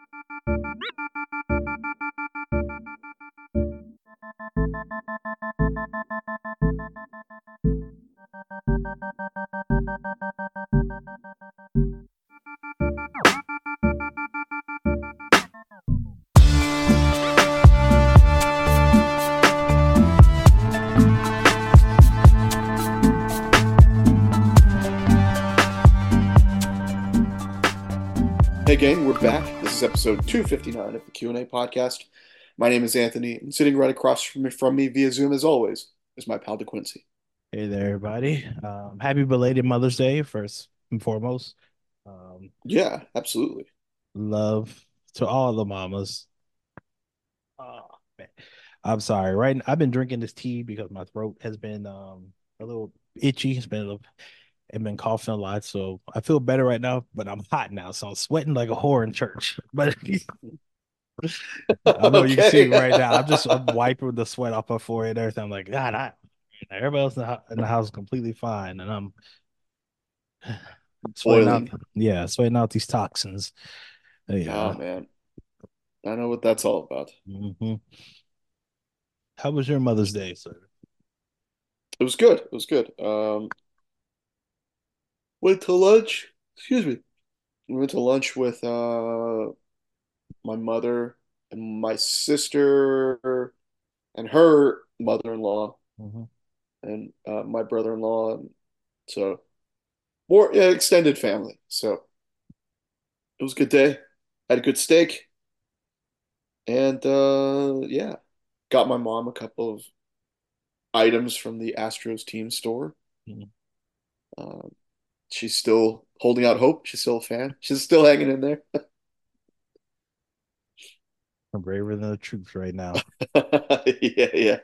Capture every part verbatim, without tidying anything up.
Hey gang, we're back. This is episode two fifty-nine of the Q and A podcast. My name is Anthony, and sitting right across from me, from me via Zoom, as always, is my pal DeQuincy. Hey there, everybody. Um, happy belated Mother's Day, first and foremost. Um, Yeah, absolutely. love to all the mamas. Oh, man. I'm sorry, right? I've been drinking this tea because my throat has been um a little itchy. It's been a little, I've been coughing a lot, so I feel better right now, but I'm hot now, so I'm sweating like a whore in church. But I know you can see Okay. right now. I'm just I'm wiping the sweat off my forehead and everything. I'm like, God, I everybody else in the, in the house is completely fine, and I'm sweating out, Boiling. yeah, sweating out these toxins. Oh Yeah. man, I know what that's all about. hmm How was your Mother's Day, sir? It was good. It was good. Um, went to lunch. Excuse me. We went to lunch with uh my mother and my sister and her mother-in-law hmm and uh, my brother-in-law. And so more yeah, extended family. So it was a good day. Had a good steak, and uh, yeah, got my mom a couple of items from the Astros team store. Um, she's still holding out hope. She's still a fan. She's still hanging in there. I'm braver than the troops right now. Yeah, yeah.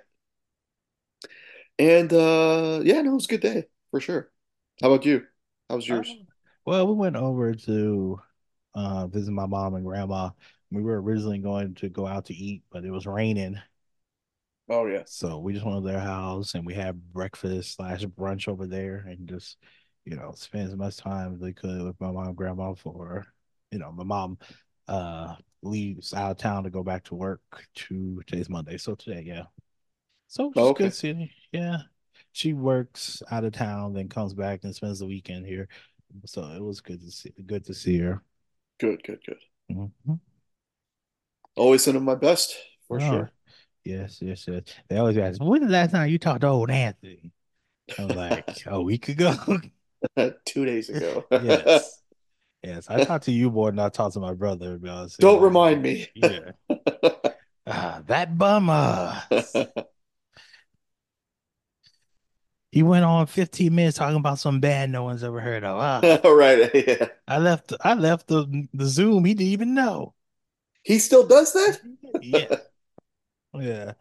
And uh, yeah, no, it was a good day for sure. How about you? How was yours? Oh. Well, we went over to uh, visit my mom and grandma. We were originally going to go out to eat, but it was raining. Oh yeah. So we just went to their house and we had breakfast slash brunch over there and just, you know, spend as much time as we could with my mom and grandma for, you know, my mom uh leaves out of town to go back to work to today's Monday. So today, yeah. So Oh, just good okay. seeing. Yeah. She works out of town, then comes back and spends the weekend here. So it was good to see good to see her. Good, good, good. Mhm. Always sending my best for Oh, sure. yes, yes, yes. They always ask, when the last time you talked to old Anthony? I was like, a week ago. Two days ago. Yes. Yes. I talked to you more than I talked to my brother, to be honest. Don't Like, remind me. yeah. Ah, that bummer. He went on fifteen minutes talking about some band no one's ever heard of. Ah, All right. Yeah. I left I left the the Zoom. He didn't even know. He still does that? Yeah. Yeah.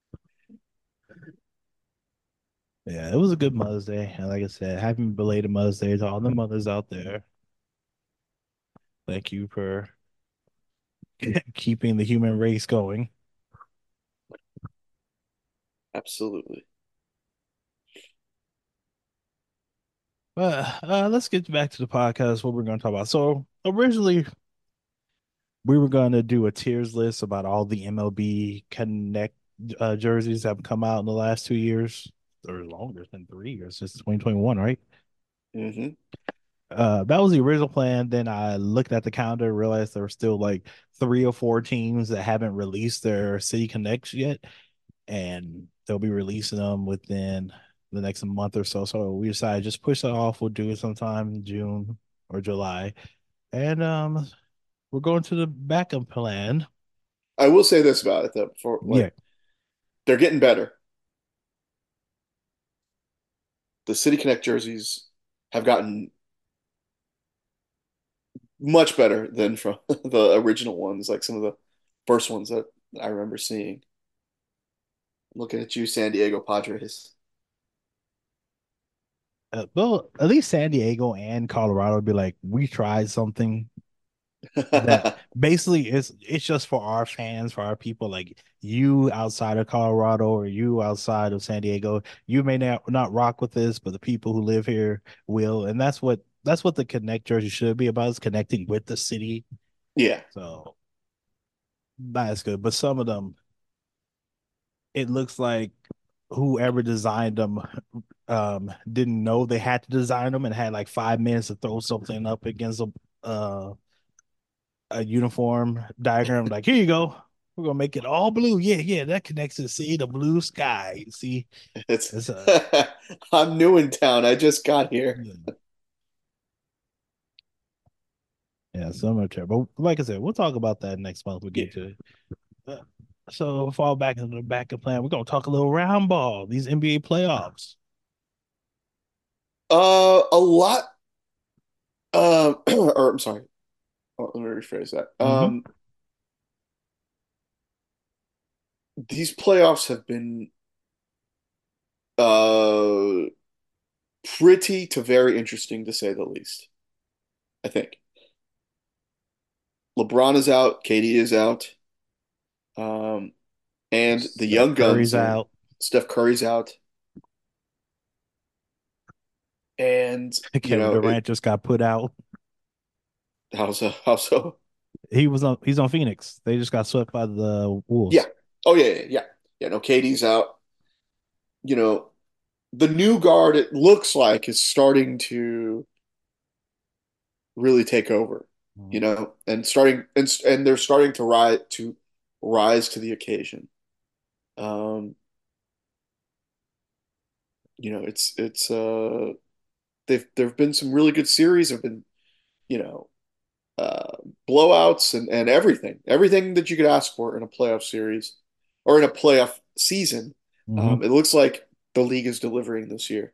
Yeah. It was a good Mother's Day. And like I said, happy belated Mother's Day to all the mothers out there. Thank you for keeping the human race going. Absolutely. But uh, let's get back to the podcast. What we're going to talk about. So originally, we were going to do a tiers list about all the M L B Connect uh, jerseys that have come out in the last two years, or longer than three years since twenty twenty-one, right? Hmm. Uh, that was the original plan. Then I looked at the calendar, realized there were still like three or four teams that haven't released their City Connects yet, and they'll be releasing them within the next month or so. So we decided just push that off. We'll do it sometime in June or July. And um, we're going to the backup plan. I will say this about it though, for like Yeah. they're getting better. The City Connect jerseys have gotten much better than from the original ones, like some of the first ones that I remember seeing. I'm looking at you, San Diego Padres. Uh, well, at least San Diego and Colorado would be like, we tried something that basically is it's just for our fans, for our people. Like you outside of Colorado or you outside of San Diego, you may not not rock with this, but the people who live here will, and that's what that's what the Connect jersey should be about, is connecting with the city. Yeah, So. That's good, but some of them, it looks like whoever designed them um didn't know they had to design them and had like five minutes to throw something up against a uh a uniform diagram. Like, here you go. We're gonna make it all blue. Yeah, yeah, that connects to see the blue sky. See, It's it's a I'm new in town. I just got here. yeah, yeah, some are terrible. But like I said, we'll talk about that next month. We Yeah. get to it. Uh, So fall back into the backup plan. We're gonna talk a little round ball. These N B A playoffs. Uh, a lot. Um, or I'm sorry. Oh, let me rephrase that. Mm-hmm. Um, these playoffs have been uh pretty to very interesting to say the least. I think LeBron is out, K D is out, um, and the Steph young Curry's guns are out. Steph Curry's out, and you Kevin know it. Durant just got put out. How's so? How so? He was on. He's on Phoenix. They just got swept by the Yeah. Wolves. Oh yeah, yeah, yeah. Yeah. No, K D's out. You know, the new guard. It looks like is starting to really take over. You Mhm. know, and starting and and they're starting to rise to rise to the occasion. Um, you know, it's it's uh they've there've been some really good series. Have been you know uh, blowouts and and everything, everything that you could ask for in a playoff series or in a playoff season. Mhm. Um, it looks like the league is delivering this year.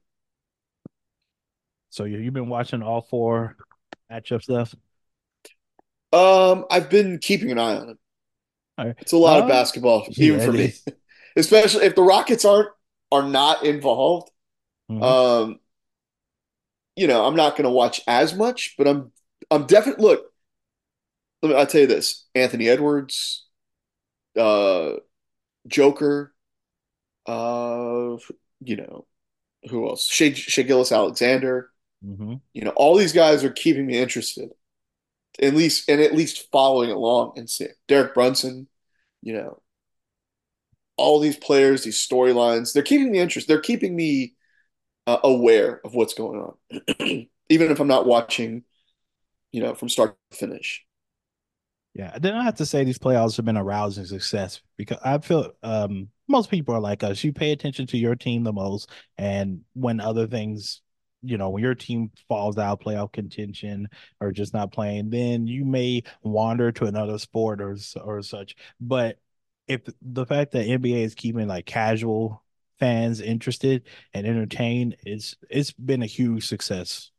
So you you've been watching all four matchup stuff. Um, I've been keeping an eye on it. All right. It's a lot of Uh, basketball, even yeah, for it me, is. especially if the Rockets aren't are not involved. Mhm. Um, you know, I'm not going to watch as much, but I'm I'm definitely look. Let me, I'll tell you this: Anthony Edwards, uh, Joker, uh, you know, who else? Shea, Shea Gillis-Alexander. Mhm. You know, all these guys are keeping me interested, at least and at least following along and seeing Derek Brunson. You know, all these players, these storylines, they're keeping me interested. They're keeping me uh, aware of what's going on, even if I'm not watching. You know, from start to finish. Yeah, then I have to say these playoffs have been a rousing success because I feel um most people are like us. You pay attention to your team the most, and when other things, you know, when your team falls out, playoff contention or just not playing, then you may wander to another sport or or such. But if the fact that N B A is keeping like casual fans interested and entertained, it's it's been a huge success.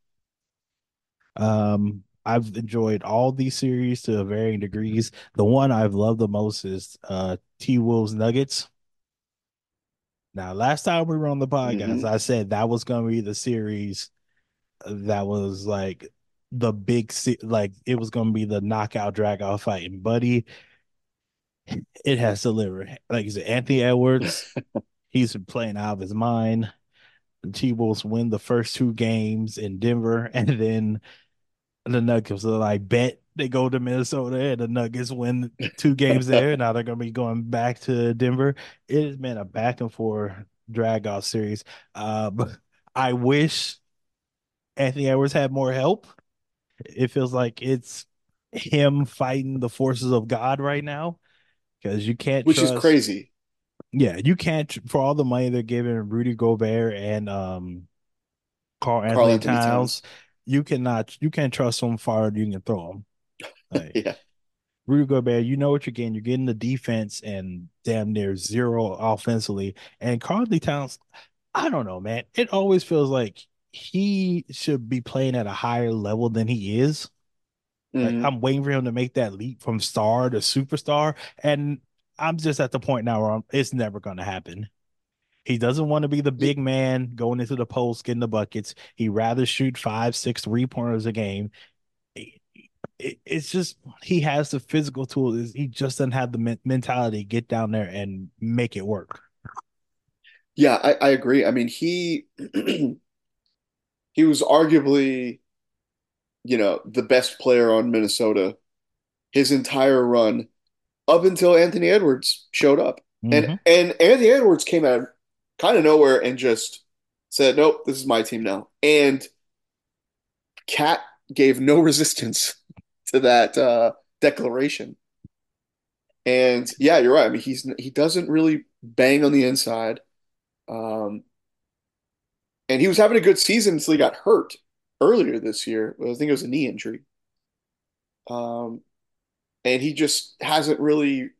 Um, I've enjoyed all these series to varying degrees. The one I've loved the most is uh T Wolves Nuggets. Now, last time we were on the podcast, Hmm. I said that was going to be the series that was like the big se- like it was going to be the knockout drag out fight. And buddy, it has delivered. Like you said, Anthony Edwards, he's been playing out of his mind. The T Wolves win the first two games in Denver, and then the Nuggets are like bet they go to Minnesota and the Nuggets win two games there. Now they're gonna be going back to Denver. It has been a back and forth drag out series. Um, I wish Anthony Edwards had more help. It feels like it's him fighting the forces of God right now because you can't Which is trust. crazy. Yeah, you can't for all the money they're giving Rudy Gobert and um Carl Carl Anthony Anthony Towns. Towns. You cannot you can't trust them farther than you can throw them. Like Yeah. Rudy Gobert, you know what you're getting. You're getting the defense and damn near zero offensively. And Karl Towns, I don't know, man. It always feels like he should be playing at a higher level than he is. Like Hmm. I'm waiting for him to make that leap from star to superstar, and I'm just at the point now where I'm, it's never going to happen. He doesn't want to be the Yeah, big man going into the post, getting the buckets. He rather shoot five, six three pointers a game. It, it, it's just he has the physical tools. He just doesn't have the men- mentality to get down there and make it work. yeah, I, I agree. I mean, he he was arguably, you know, the best player on Minnesota his entire run. up until Anthony Edwards showed up. And Hmm. and Anthony Edwards came out of kind of nowhere and just said, "Nope, this is my team now." And Cat gave no resistance to that uh, declaration. And yeah, you're right. I mean, he's he doesn't really bang on the inside. Um, and he was having a good season until he got hurt earlier this year. I think it was a knee injury. Um, and he just hasn't really,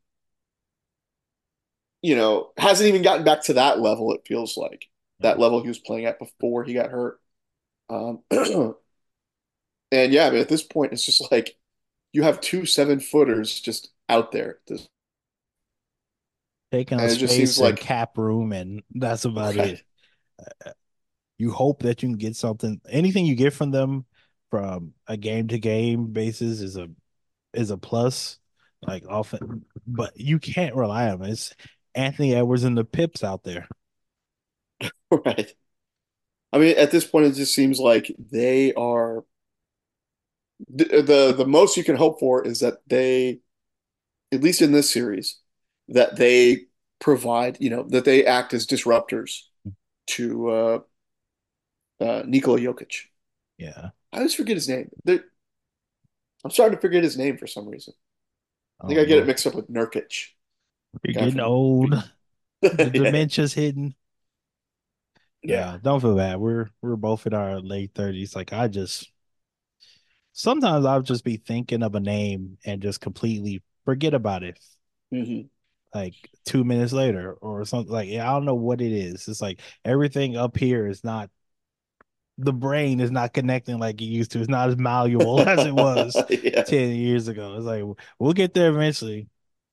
you know, hasn't even gotten back to that level, it feels like. That level he was playing at before he got hurt. Um, and yeah, I mean, at this point, it's just like you have two seven footers just out there. This, Taking up and it just seems space and like, cap room, and that's about right, it. You hope that you can get something. Anything you get from them from a game to game basis is a is a plus. Like often, but you can't rely on it. It's Anthony Edwards and the Pips out there. right. I mean, at this point, it just seems like they are the the, the most you can hope for is that they, at least in this series, that they provide, you know, that they act as disruptors to uh, uh, Nikola Jokic. Yeah. I always forget his name. They're, I'm starting to forget his name for some reason. I think Oh I get it no. mixed up with Nurkic, You're guy getting from. old. The Yeah, dementia's hitting. yeah, Yeah, don't feel bad. We're we're both in our late thirties. Like I just sometimes I'll just be thinking of a name and just completely forget about it. hmm Like two minutes later or something like yeah, I don't know what it is. It's like everything up here is not the brain is not connecting like it used to. It's not as malleable as it was yeah, ten years ago. It's like we'll get there eventually.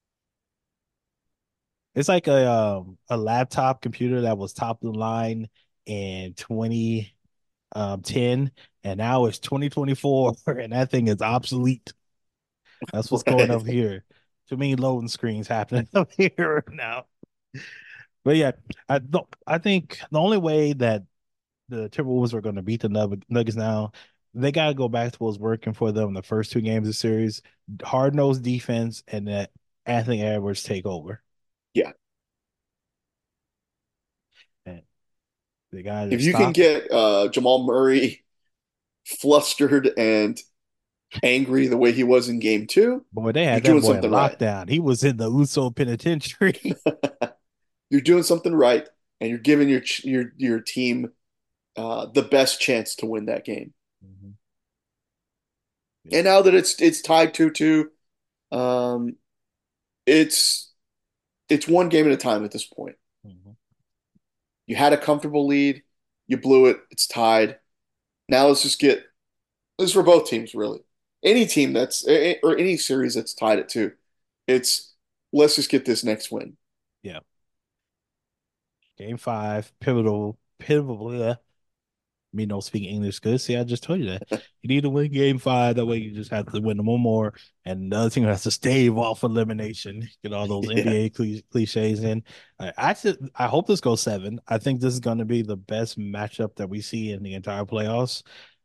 It's like a um a laptop computer that was top of the line in twenty ten and now it's twenty twenty-four and that thing is obsolete. That's what's going right. up here. Too many loading screens happening up here now. But yeah, I don't I think the only way that the Timberwolves are going to beat the Nuggets now, they got to go back to what was working for them in the first two games of the series, hard nosed defense, and that Anthony Edwards take over. Yeah. And they got to If you can stop. get uh, Jamal Murray flustered and angry the way he was in game two, Boy, they you're had that doing boy in something right. lockdown. He was in the Uso penitentiary. You're doing something right, and you're giving your your your team uh, the best chance to win that game. Mm-hmm. Yeah. And now that it's it's tied two two, um, it's it's one game at a time at this point. Mm-hmm. You had a comfortable lead, you blew it. It's tied. Now let's just get this is for both teams really. Any team that's or any series that's tied at two, it's let's just get this next win. Yeah. Game five, pivotal, pivotal. Yeah. Me don't speak English good. See, I just told you that. You need to win game five. That way you just have to win one more. And the other team has to stave off elimination. Get all those Yeah, N B A cliches in. I, I, th- I hope this goes seven. I think this is going to be the best matchup that we see in the entire playoffs.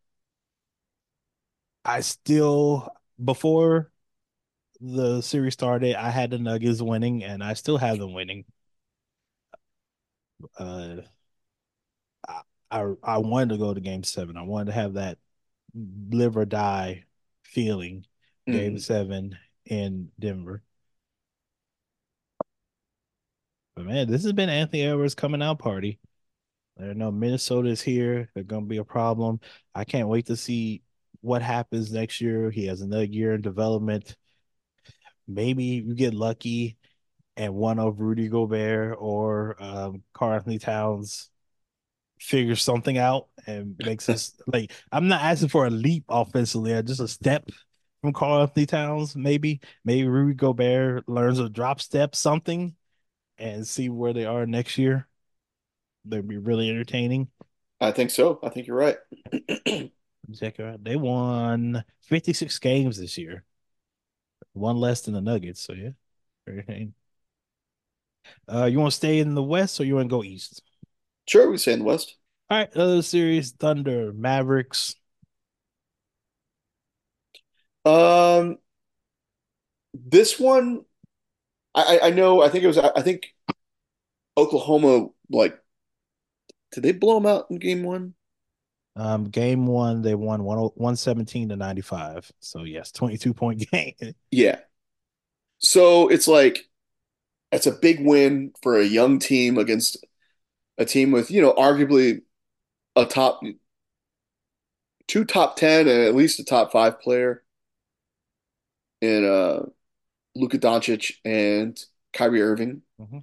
I still, before the series started, I had the Nuggets winning, and I still have them winning. Uh, I, I, I wanted to go to game seven. I wanted to have that live or die feeling game hmm seven in Denver. But man, this has been Anthony Edwards coming out party. I know Minnesota's here. They're gonna be a problem. I can't wait to see what happens next year. He has another year in development. Maybe you get lucky and one of Rudy Gobert or um Karl Anthony Towns figures something out and makes us like I'm not asking for a leap offensively, uh, just a step from Karl Anthony Towns, maybe. Maybe Rudy Gobert learns a drop step something and see where they are next year. They'd be really entertaining. I think so. I think you're right. Check it out. They won fifty-six games this year, one less than the Nuggets. So yeah, entertaining. Uh, you want to stay in the West or you want to go East? Sure, we say in the West. All right, other series: Thunder, Mavericks. Um, this one. I I know. I think it was. I think Oklahoma, like, did they blow them out in game one? Um, game one, they won one, one seventeen to ninety-five. So yes, twenty-two point game. Yeah. So it's like it's a big win for a young team against a team with, you know, arguably a top two top ten and at least a top five player in uh Luka Doncic and Kyrie Irving. Mhm.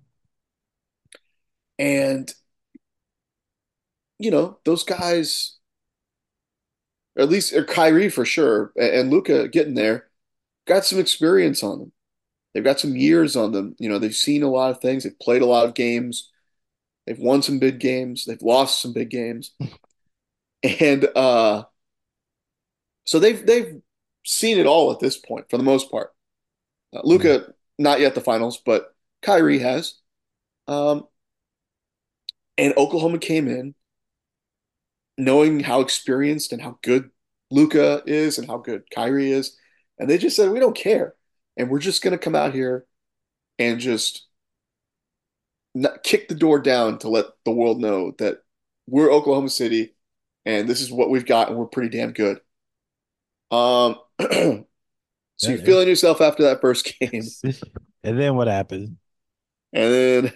And, you know, those guys, or at least or Kyrie for sure, and, and Luka getting there, got some experience on them. They've got some years on them. You know, they've seen a lot of things. They've played a lot of games. They've won some big games. They've lost some big games. And uh so they've they've seen it all at this point for the most part. Uh, Yeah. Luka, not yet the finals, but Kyrie has. Um, and Oklahoma came in knowing how experienced and how good Luka is and how good Kyrie is, and they just said we don't care, and we're just going to come out here and just not, kick the door down to let the world know that we're Oklahoma City, and this is what we've got, and we're pretty damn good. Um, so you're Yeah. feeling yourself after that first game, And then what happened? and then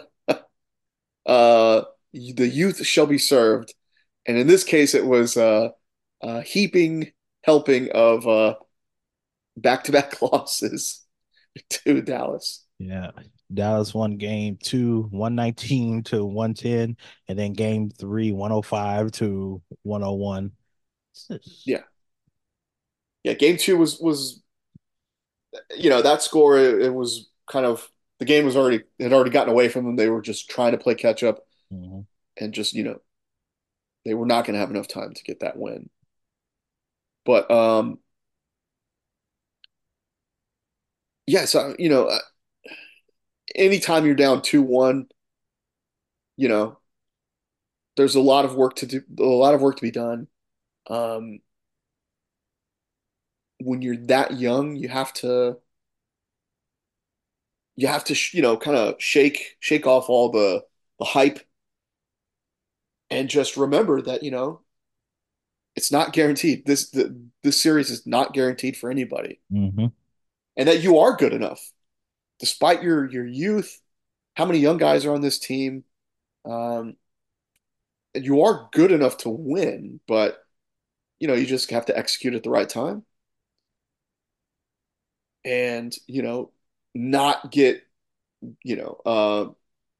uh, the youth shall be served. And in this case, it was uh, a heaping helping of uh, back-to-back losses to Dallas. Yeah. Dallas won game two, one nineteen to one ten, and then game three, one oh five to one oh one. Yeah, yeah. Game two was was you know that score. It, it was kind of the game was already had already gotten away from them. They were just trying to play catch up Mm-hmm. and just you know they were not going to have enough time to get that win. But um, yes, yeah, so, you know, uh, anytime you're down two one, you know, there's a lot of work to do, a lot of work to be done. Um, when you're that young, you have to you have to you know kind of shake shake off all the the hype and just remember that you know it's not guaranteed. This the, this series is not guaranteed for anybody, Mm-hmm. and that you are good enough despite your your youth. How many young guys are on this team? Um, and you are good enough to win, but you know you just have to execute at the right time and you know not get you know uh,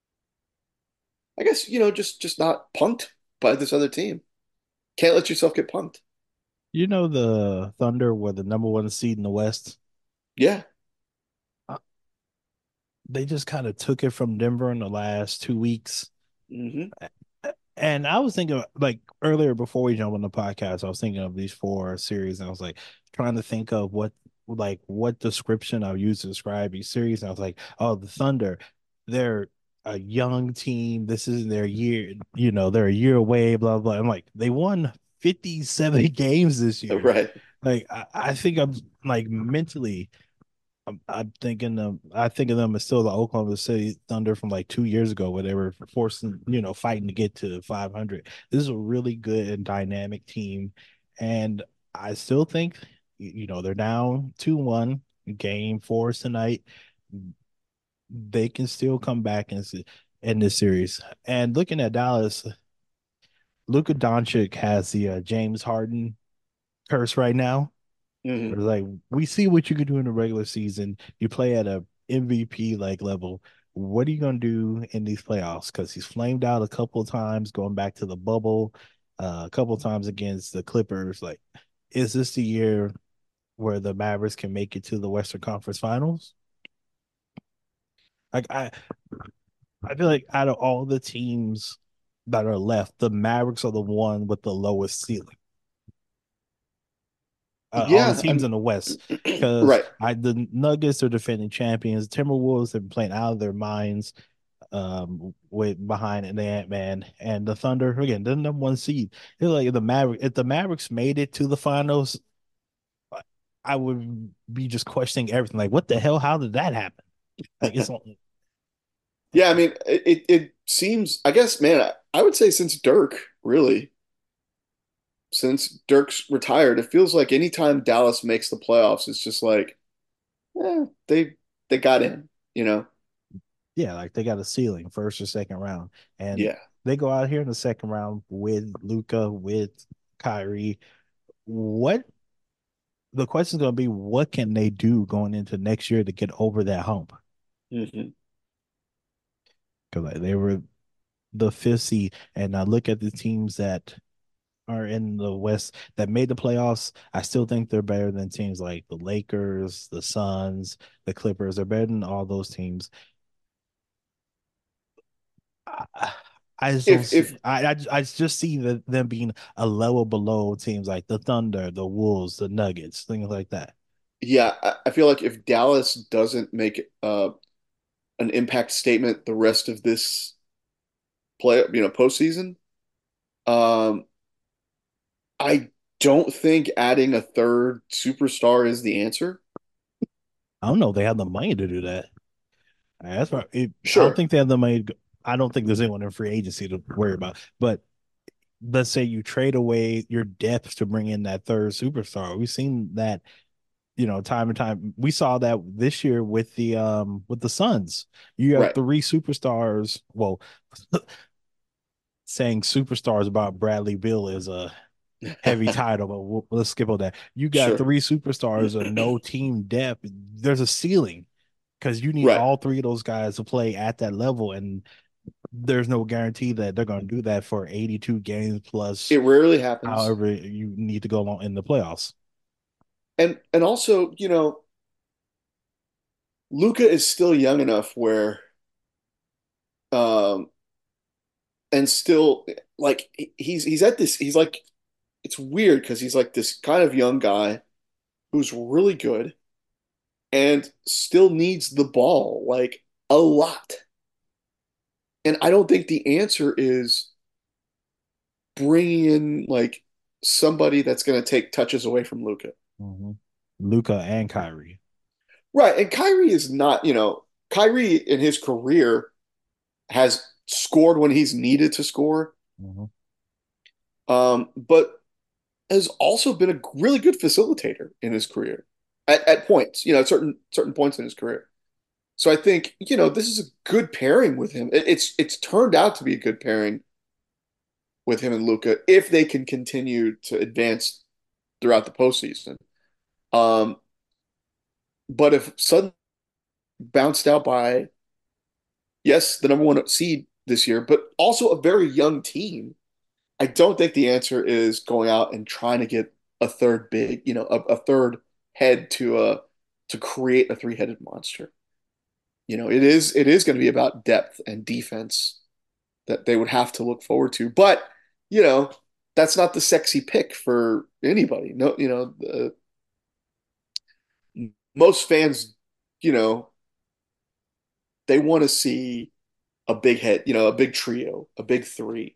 I guess you know just just not punked by this other team. Can't let yourself get punked. You know the Thunder were the number one seed in the West. Yeah. Uh, They just kind of took it from Denver in the last two weeks. Hmm. And I was thinking, like earlier before we jump on the podcast, I was thinking of these four series, and I was like trying to think of what, like, what description I'll use to describe each series. And I was like, oh, the Thunder, they're a young team. This is their year, you know, they're a year away, blah, blah. I'm like, they won fifty-seven games this year. Right. Like, I, I think I'm like mentally I'm, I'm thinking them. I think of them as still the Oklahoma City Thunder from like two years ago, where they were forcing, you know, fighting to get to five hundred. This is a really good and dynamic team, and I still think, you know, they're down two one. Game four is tonight. They can still come back and in this series. And looking at Dallas, Luka Doncic has the uh, James Harden curse right now. Hmm. It's like we see what you can do in the regular season. You play at a M V P like level. What are you gonna do in these playoffs? Because he's flamed out a couple of times, going back to the bubble, uh, a couple of times against the Clippers. Like, is this the year where the Mavericks can make it to the Western Conference Finals? Like I, I feel like out of all the teams that are left, the Mavericks are the one with the lowest ceiling. Uh, all the Yeah. teams I'm in the West, because right. I the Nuggets are defending champions. Timberwolves have been playing out of their minds, um, with behind an Ant Man, and the Thunder again, the number one seed. It's like the Maverick. If the Mavericks made it to the finals, I would be just questioning everything. Like, what the hell? How did that happen? Like it's only Yeah, I mean, it it seems. I guess, man, I, I would say since Dirk, really, since Dirk's retired, it feels like anytime Dallas makes the playoffs, it's just like, eh, they they got in, you know? yeah, like they got a ceiling first or second round, and Yeah. they go out here in the second round with Luca, with Kyrie. What the question is going to be? What can they do going into next year to get over that hump? Hmm. Because like, they were the fifth seed, and I look at the teams that are in the West that made the playoffs. I still think they're better than teams like the Lakers, the Suns, the Clippers. They're better than all those teams. I, I just don't If see. if I, I I just see the, them being a level below teams like the Thunder, the Wolves, the Nuggets, things like that. Yeah, I, I feel like if Dallas doesn't make uh an impact statement the rest of this play, you know, postseason, um, I don't think adding a third superstar is the answer. I don't know if they have the money to do that. That's why it, I don't Sure. think they have the money. To, I don't think there's anyone in free agency to worry about. But let's say you trade away your depth to bring in that third superstar. We've seen that, you know, time and time. We saw that this year with the um with the Suns. You have Right. three superstars. Well, saying superstars about Bradley Beal is a heavy title, but we'll, let's skip on that. You got Sure. three superstars and no team depth. There's a ceiling because you need Right. all three of those guys to play at that level, and there's no guarantee that they're going to do that for eighty-two games plus It rarely happens. however you need to go along in the playoffs. And and also, you know, Luca is still young enough where um and still like he's he's at this he's like it's weird because he's like this kind of young guy who's really good and still needs the ball like a lot. And I don't think the answer is bringing in like somebody that's going to take touches away from Luca. Mm-hmm. Luca and Kyrie. Right. And Kyrie is not, you know, Kyrie in his career has scored when he's needed to score, Mm-hmm. um, but has also been a really good facilitator in his career at, at points, you know, at certain certain points in his career. So I think, you know, this is a good pairing with him. It, it's it's turned out to be a good pairing with him and Luca if they can continue to advance throughout the postseason. Um, but if suddenly bounced out by, yes, the number one seed this year, but also a very young team, I don't think the answer is going out and trying to get a third big, you know, a, a third head to uh to create a three-headed monster. You know, it is it is going to be about depth and defense that they would have to look forward to. But, you know, that's not the sexy pick for anybody. No, you know, the, most fans, you know, they want to see a big head, you know, a big trio, a big three,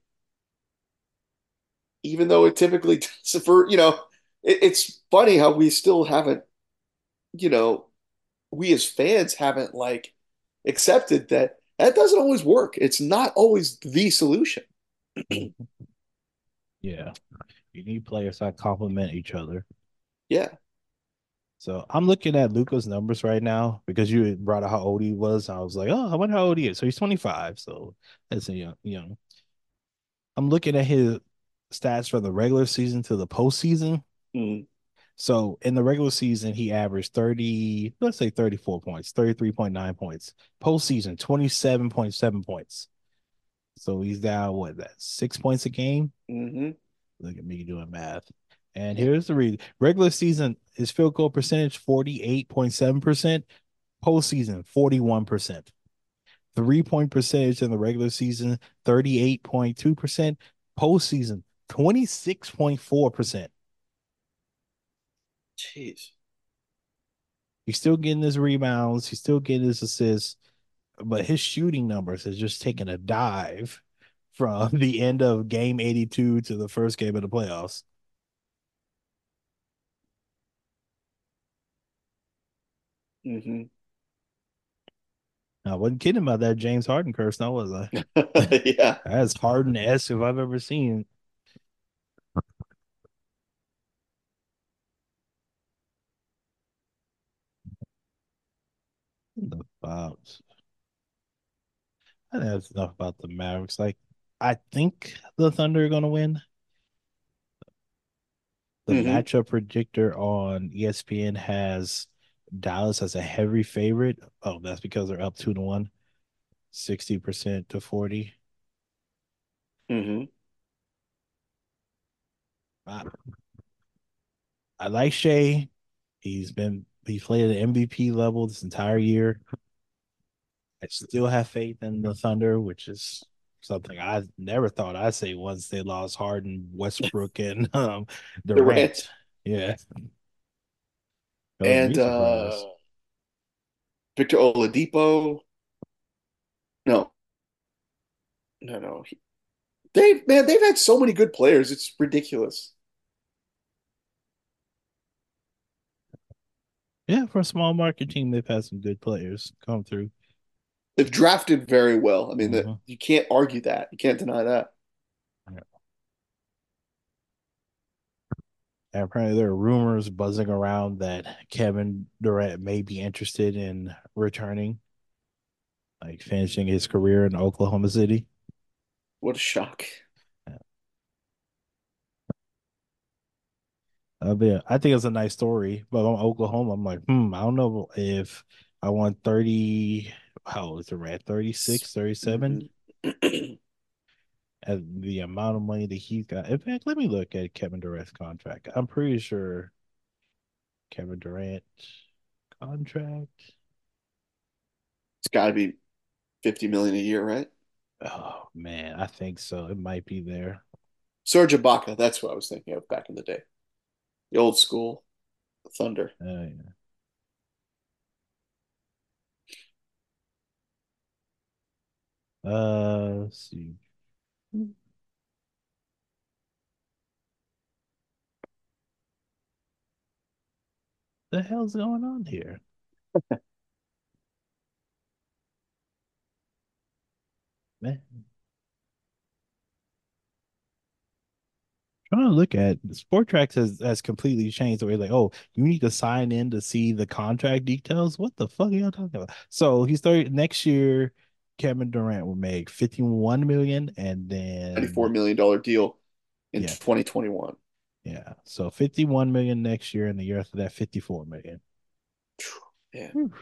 even though it typically does for, you know, it, it's funny how we still haven't, you know, we as fans haven't like accepted that that doesn't always work. It's not always the solution. Yeah, you need players that complement each other. Yeah. So I'm looking at Luca's numbers right now because you had brought out how old he was. I was like, oh, I wonder how old he is. So he's twenty-five. So that's a young, young. I'm looking at his stats from the regular season to the postseason. Mm, So in the regular season, he averaged thirty, let's say thirty-four points, thirty-three point nine points. Postseason, twenty-seven point seven points. So he's down, what, that six points a game? hmm. Look at me doing math. And Yeah. here's the reason. Regular season, his field goal percentage, forty-eight point seven percent. Postseason, forty-one percent. Three point percentage in the regular season, thirty-eight point two percent. Postseason, twenty-six point four percent. Jeez. He's still getting his rebounds, he's still getting his assists, but his shooting numbers has just taken a dive from the end of game eighty-two to the first game of the playoffs. Hmm. I wasn't kidding about that James Harden curse, now was I? Yeah. That's Harden-esque if I've ever seen. About I think that's enough about the Mavericks. Like, I think the Thunder are gonna win. The Hmm. matchup predictor on E S P N has Dallas as a heavy favorite. Oh, that's because they're up two to one, sixty percent to forty. Hmm. I, I like Shea. He's been he played at the M V P level this entire year. I still have faith in the Thunder, which is something I never thought I'd say once they lost Harden, Westbrook, and um, Durant. Durant Yeah, that was and me uh surprised. Victor Oladipo. No, no, no. They man, they've had so many good players. It's ridiculous. Yeah, for a small market team, they've had some good players come through. They've drafted very well. I mean, that Mm-hmm. you can't argue that. You can't deny that. And apparently, there are rumors buzzing around that Kevin Durant may be interested in returning, like finishing his career in Oklahoma City. What a shock. Uh, but yeah, I think it's a nice story. But on Oklahoma, I'm like, hmm, I don't know if I want thirty. How old is Durant? thirty-six, thirty-seven? Mhm. At the amount of money that he's got. In fact, let me look at Kevin Durant's contract. I'm pretty sure Kevin Durant contract. It's got to be fifty million a year, right? Oh man, I think so. It might be there. Serge Ibaka, that's what I was thinking of back in the day. The old school Thunder. Uh, yeah. Uh, let's see. What the hell's going on here? Man, trying to look at Sport Tracks has, has completely changed the way like, oh, you need to sign in to see the contract details. What the fuck are y'all talking about? So he's starting next year. Kevin Durant will make fifty-one million and ninety-four then million dollar deal in yeah, twenty twenty-one. yeah. So fifty-one million next year and the year after that, fifty-four million. Yeah. Whew.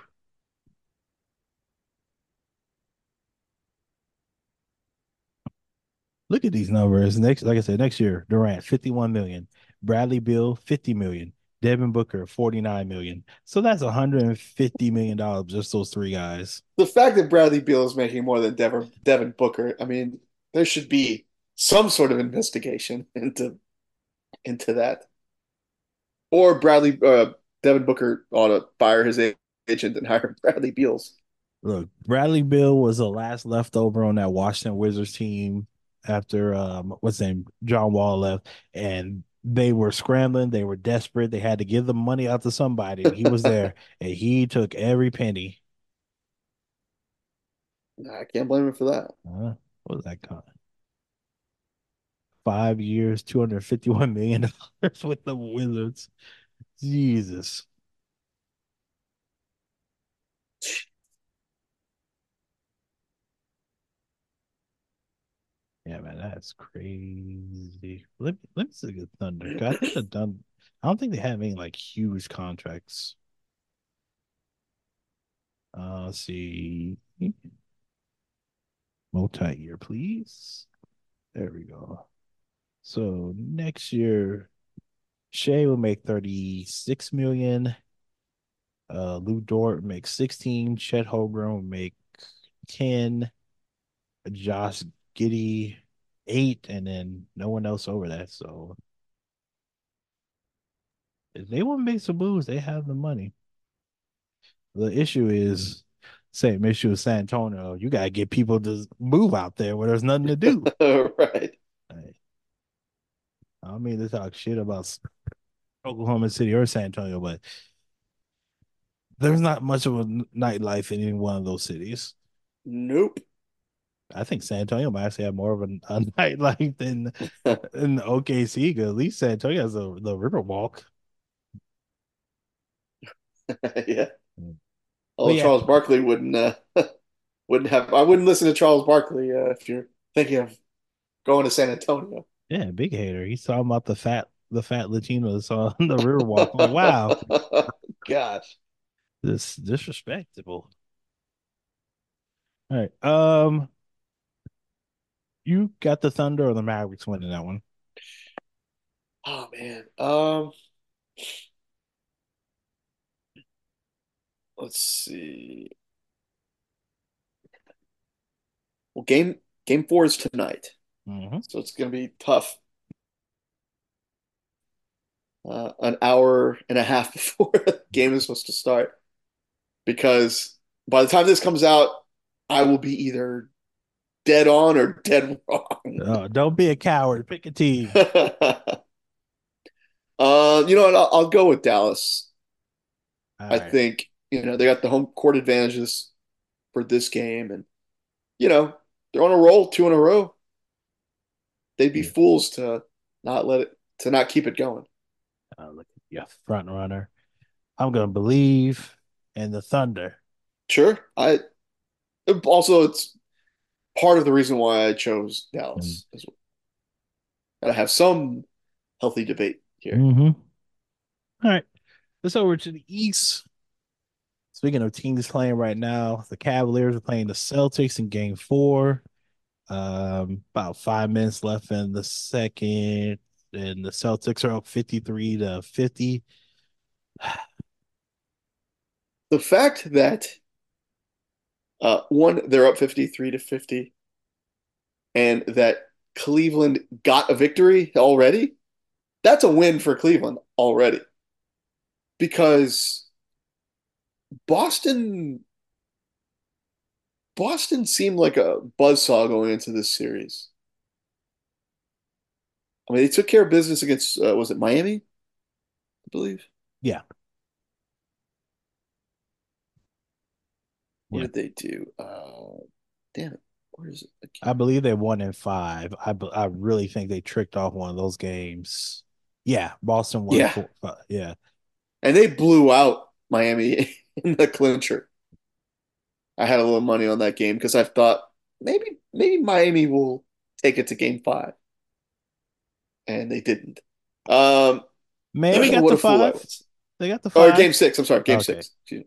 Look at these numbers. Next, like I said, next year, Durant, fifty-one million. Bradley Bill, fifty million. Devin Booker, forty-nine million. So that's one hundred fifty million dollars just those three guys. The fact that Bradley Beal is making more than Devin, Devin Booker, I mean, there should be some sort of investigation into into that. Or Bradley uh, Devin Booker ought to fire his agent and hire Bradley Beals. Look, Bradley Bill was the last leftover on that Washington Wizards team after um what's his name, John Wall left, and they were scrambling, they were desperate, they had to give the money out to somebody, and he was there, and he took every penny. I can't blame him for that. Uh, what was that kind? Five years, two hundred fifty-one million dollars with the Wizards. Jesus. Yeah, man, that's crazy. Let me let me see the Thunder. 'Cause I think the Thunder. I don't think they have any like huge contracts. Uh, let's see. Multi-year, please. There we go. So next year, Shea will make thirty-six million. Uh, Lou Dort makes sixteen. Chet Holmgren will make ten. Josh Giddey eight, and then no one else over that. So if they want to make some moves, they have the money. The issue is same issue with San Antonio. You gotta get people to move out there where there's nothing to do. Right. Like, I don't mean to talk shit about Oklahoma City or San Antonio, but there's not much of a nightlife in any one of those cities. Nope. I think San Antonio might actually have more of a, a nightlife than in O K C. 'Cause at least San Antonio has the the Riverwalk. Yeah. But Oh, yeah, Charles Barkley wouldn't uh, wouldn't have. I wouldn't listen to Charles Barkley uh, if you're thinking of going to San Antonio. yeah, big hater. He's talking about the fat the fat Latinos on the Riverwalk. I'm like, wow, Gosh. this disrespectable. All right. Um, you got the Thunder or the Mavericks winning that one? Oh man. Um, let's see. Well, game game four is tonight, Mm-hmm. so it's going to be tough. Uh, an hour and a half before the game is supposed to start, because by the time this comes out, I will be either dead on or dead wrong. Oh, don't be a coward. Pick a team. uh, you know what? I'll, I'll go with Dallas. All I right. think you know they got the home court advantages for this game, and you know they're on a roll, two in a row. They'd be Yeah. fools to not let it to not keep it going. Uh, look at you, front runner. I'm gonna believe in the Thunder. Sure, I also it's part of the reason why I chose Mm. Dallas as well. Gotta have some healthy debate here. Mm-hmm. All right. Let's over to the East. Speaking of teams playing right now, the Cavaliers are playing the Celtics in game four. Um, about five minutes left in the second, and the Celtics are up fifty-three to fifty. The fact that uh, one, they're up fifty-three to fifty, and that Cleveland got a victory already, that's a win for Cleveland already. Because Boston Boston seemed like a buzzsaw going into this series. I mean, they took care of business against uh, was it Miami, I believe? Yeah, What yeah. did they do? Uh, damn it. Where is it I again? believe they won in five. I be- I really think they tricked off one of those games. Yeah, Boston won Yeah. four. Five. Yeah, And they blew out Miami in the clincher. I had a little money on that game because I thought maybe maybe Miami will take it to game five, and they didn't. Um, Miami got what the a fool I five. was. They got the Or five. game six. I'm sorry, game Okay. six. Excuse me.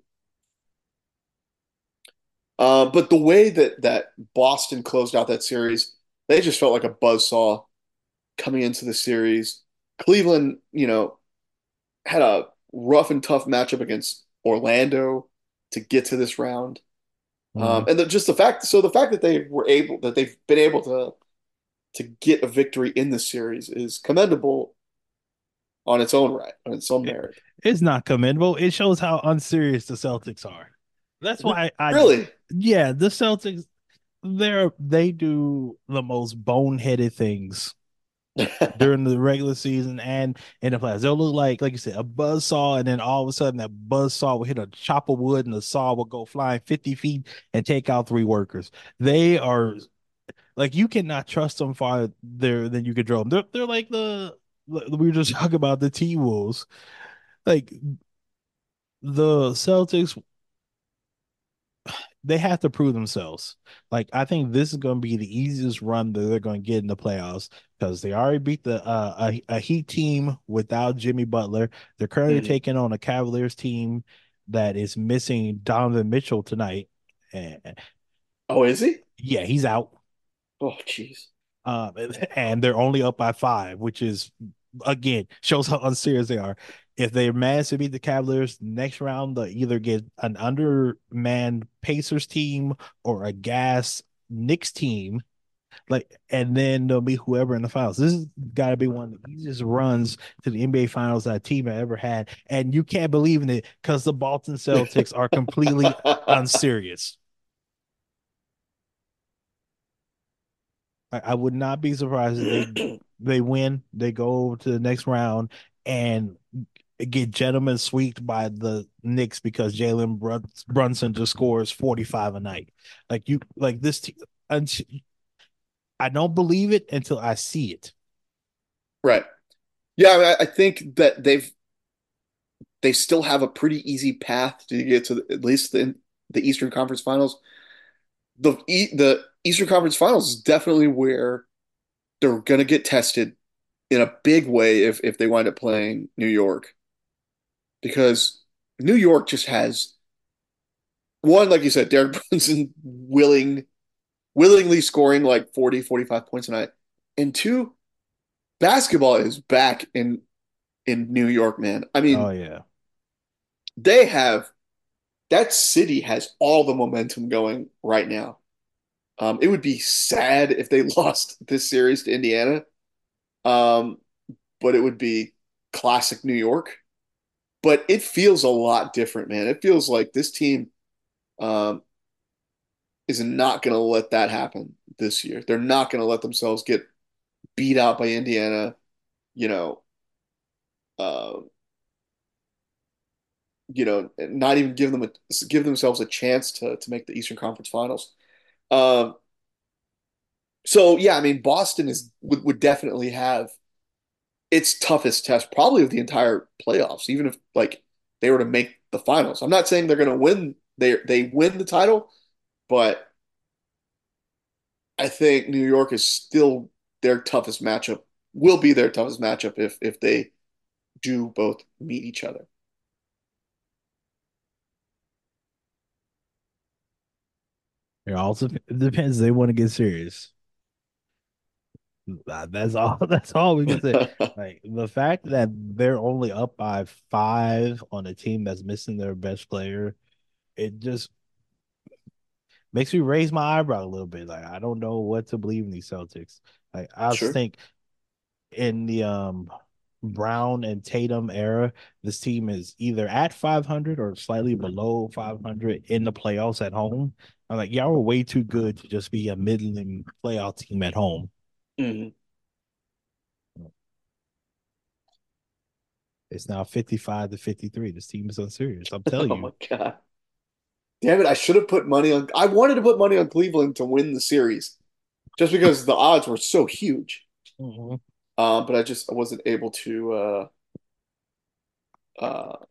Uh, but the way that that Boston closed out that series, they just felt like a buzzsaw coming into the series. Cleveland, you know, had a rough and tough matchup against Orlando to get to this round. Um, Mhm. and the, just the fact, so the fact that they were able, that they've been able to to get a victory in this series is commendable on its own right, on its own It, merit. it's not commendable. It shows how unserious the Celtics are. That's why I, Really? yeah, the Celtics, they're they do the most boneheaded things during the regular season and in the playoffs. They'll look like, like you said, a buzz saw, and then all of a sudden that buzz saw will hit a chop of wood, and the saw will go flying fifty feet and take out three workers. They are like you cannot trust them farther than you could draw them. They're they're like the we were just talking about the T Wolves. Like the Celtics, they have to prove themselves. Like I think this is going to be the easiest run that they're going to get in the playoffs because they already beat the uh, a, a Heat team without Jimmy Butler. They're currently Mm. taking on a Cavaliers team that is missing Donovan Mitchell tonight. And Oh, is he? yeah, he's out. Oh, jeez. Um, and they're only up by five, which is again shows how unserious they are. If they manage to beat the Cavaliers next round, they'll either get an undermanned Pacers team or a gas Knicks team. Like, and then there'll be whoever in the finals. This has got to be one of the easiest runs to the N B A finals that a team has ever had. And you can't believe in it because the Boston Celtics are completely unserious. I, I would not be surprised if they they win, they go to the next round, and get gentlemen swept by the Knicks because Jalen Brun- Brunson just scores forty-five a night. Like you, like this. T- I don't believe it until I see it. Right. Yeah, I, mean, I think that they've they still have a pretty easy path to get to the, at least the the Eastern Conference Finals. The the Eastern Conference Finals is definitely where they're going to get tested in a big way if if they wind up playing New York, because New York just has one, like you said, Derek Brunson willing willingly scoring like forty, forty-five points a night, and two, basketball is back in in New York, man. I Oh mean, yeah. they have that city has all the momentum going right now. Um, it would be sad if they lost this series to Indiana, um, but it would be classic New York. But it feels a lot different, man. It feels like this team um, is not going to let that happen this year. They're not going to let themselves get beat out by Indiana. You know, uh, you know, not even give them a give themselves a chance to to make the Eastern Conference Finals. Um, so yeah, I mean, Boston is would, would definitely have its toughest test probably of the entire playoffs, even if like they were to make the finals. I'm not saying they're going to win. They they win the title, but I think New York is still their toughest matchup. Will be their toughest matchup if if they do both meet each other. It also depends. They want to get serious. That's all. That's all we can say. Like the fact that they're only up by five on a team that's missing their best player, it just makes me raise my eyebrow a little bit. Like I don't know what to believe in these Celtics. Like I Sure. think in the um Brown and Tatum era, this team is either at five hundred or slightly below five hundred in the playoffs at home. I'm like, y'all were way too good to just be a middling playoff team at home. Hmm. It's now fifty-five to fifty-three. This team is unserious. I'm telling Oh you. my God. Damn it. I should have put money on I wanted to put money on Cleveland to win the series just because the odds were so huge. Mhm. Um, but I just I wasn't able to uh uh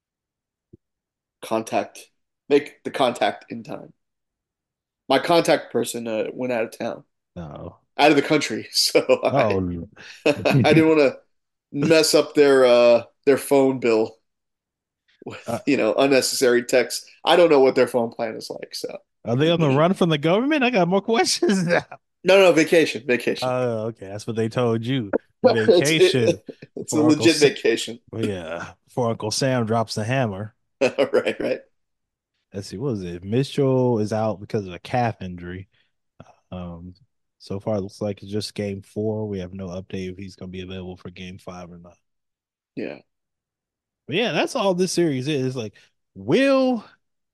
contact make the contact in time. My contact person uh, went out of town, No. out of the country, so I Oh, I didn't want to mess up their uh their phone bill with uh, you know unnecessary texts. I don't know what their phone plan is like, so are they on the run from the government? I got more questions now. no, no, vacation, vacation. Oh, okay. That's what they told you. It's Vacation it, it's a for Uncle legit Sam. vacation. Yeah, for Uncle Sam drops the hammer. Right, right. Let's see, what was it? Mitchell is out because of a calf injury. Um, so far it looks like it's just game four. We have no update if he's going to be available for game five or not. Yeah, But yeah, that's all this series is. Like, will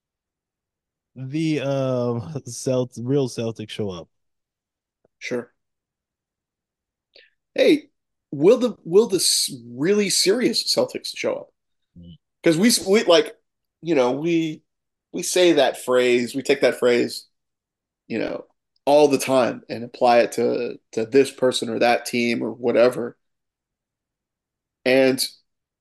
the um Celt real Celtics show up? sure. Hey, will the will the really serious Celtics show up? Because we we like, you know, we we say that phrase, we take that phrase, you know, all the time and apply it to to this person or that team or whatever. And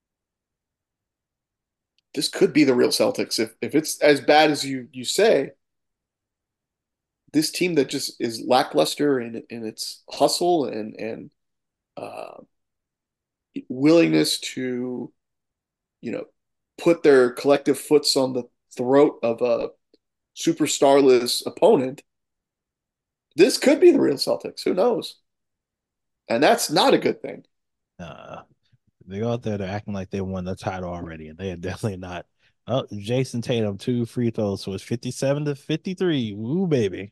this could be the real Celtics if if it's as bad as you you say. This team that just is lackluster in in its hustle and and uh, willingness to you know put their collective foots on the throat of a superstarless opponent. This could be the real Celtics. Who knows? And that's not a good thing. Uh, they go out there, they're acting like they won the title already, and they are definitely not. Oh, Jason Tatum, two free throws, so it's fifty-seven to fifty-three. Woo, baby.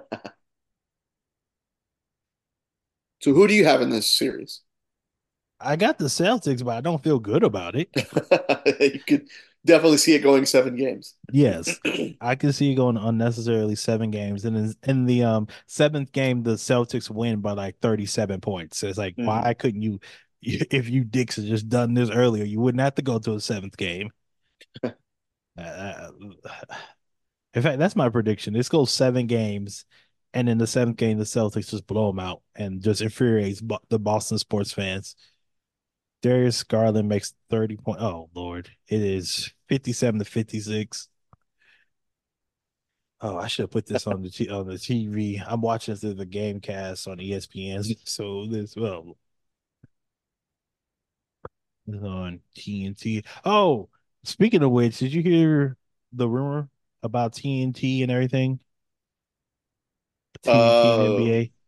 So who do you have in this series? I got the Celtics, but I don't feel good about it. You could definitely see it going seven games. Yes, I can see going unnecessarily seven games, and in, in the um seventh game, the Celtics win by like thirty-seven points. So it's like, Hmm. why couldn't you? if you dicks had just done this earlier, you wouldn't have to go to a seventh game. Uh, in fact, that's my prediction. This goes seven games, and in the seventh game, the Celtics just blow them out and just infuriates Bo- the Boston sports fans. Darius Garland makes thirty point. Oh Lord, it is fifty-seven to fifty-six. Oh, I should have put this on the t- on the T V. I'm watching this as the game cast on E S P N. So this well it's on T N T. Oh, speaking of which, did you hear the rumor about T N T and everything? T N T and Uh, N B A.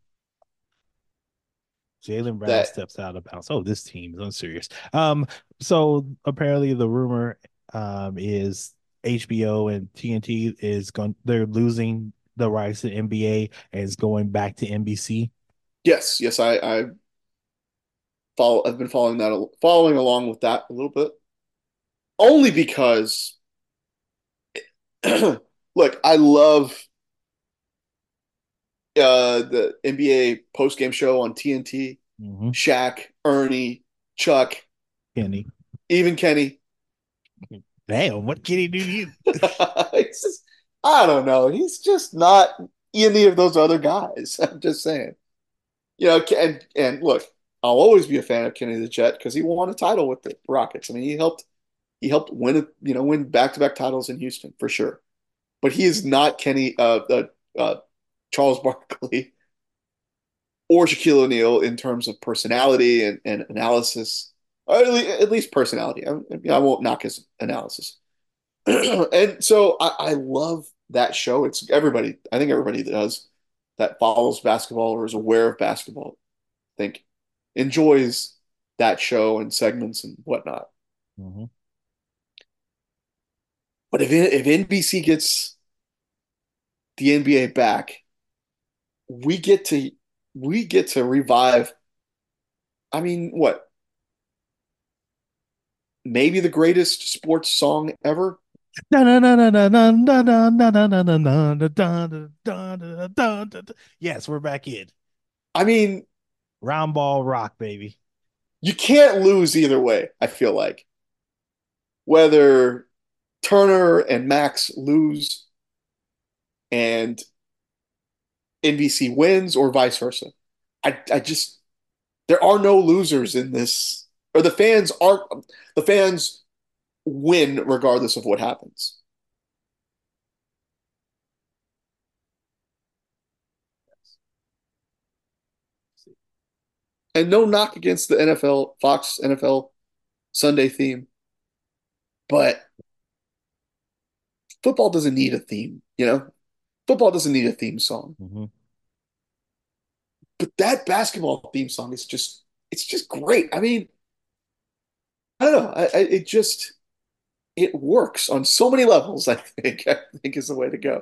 Jaylen Brown that steps out of bounds. Oh, this team is unserious. Um, so apparently the rumor um is H B O and T N T is going they're losing the rights to N B A and is going back to N B C. yes, yes, I I follow. I've been following that, following along with that a little bit, only because look, I love uh the N B A post game show on T N T. Mm-hmm. Shaq, Ernie, Chuck, Kenny. even Kenny. Damn, what can he do to you? It's just, I don't know. He's just not any of those other guys. I'm just saying. You know, and and look, I'll always be a fan of Kenny the Jet because he won a title with the Rockets. I mean, he helped he helped win it, you know, win back to back titles in Houston for sure. But he is not Kenny uh, uh, uh Charles Barkley or Shaquille O'Neal in terms of personality and, and analysis. Or at least, at least personality. I, I won't knock his analysis. And so I, I love that show. It's everybody. I think everybody that does that follows basketball or is aware of basketball. I think enjoys that show and segments and whatnot. Mm-hmm. But if if N B C gets the N B A back, we get to we get to revive. I mean, what? Maybe the greatest sports song ever. Yes, we're back in. I mean, Round ball rock, baby. you can't lose either way. I feel like whether Turner and Max lose and N B C wins or vice versa. I I just there are no losers in this, or the fans aren't the fans win regardless of what happens. And no knock against the N F L, Fox N F L Sunday theme, but football doesn't need a theme, you know? Football doesn't need a theme song. Mm-hmm. But that basketball theme song is just it's just great. I mean, I don't know. I, I, it just it works on so many levels, I think. I think is the way to go.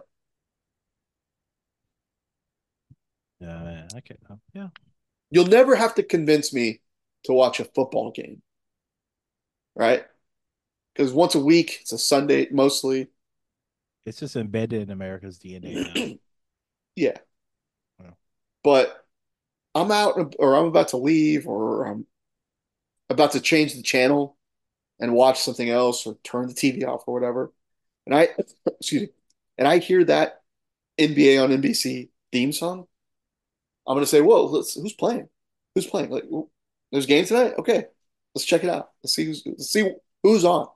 Yeah, man. Okay. Yeah. You'll never have to convince me to watch a football game, right? Because once a week, it's a Sunday mostly. It's just embedded in America's D N A now. Yeah. Yeah. But I'm out or I'm about to leave or I'm about to change the channel and watch something else or turn the T V off or whatever. And I, excuse me, and I hear that N B A on N B C theme song. I'm going to say, whoa, let's, who's playing? Who's playing? Like, there's a game tonight? Okay. Let's check it out. Let's see who's, let's see who's on.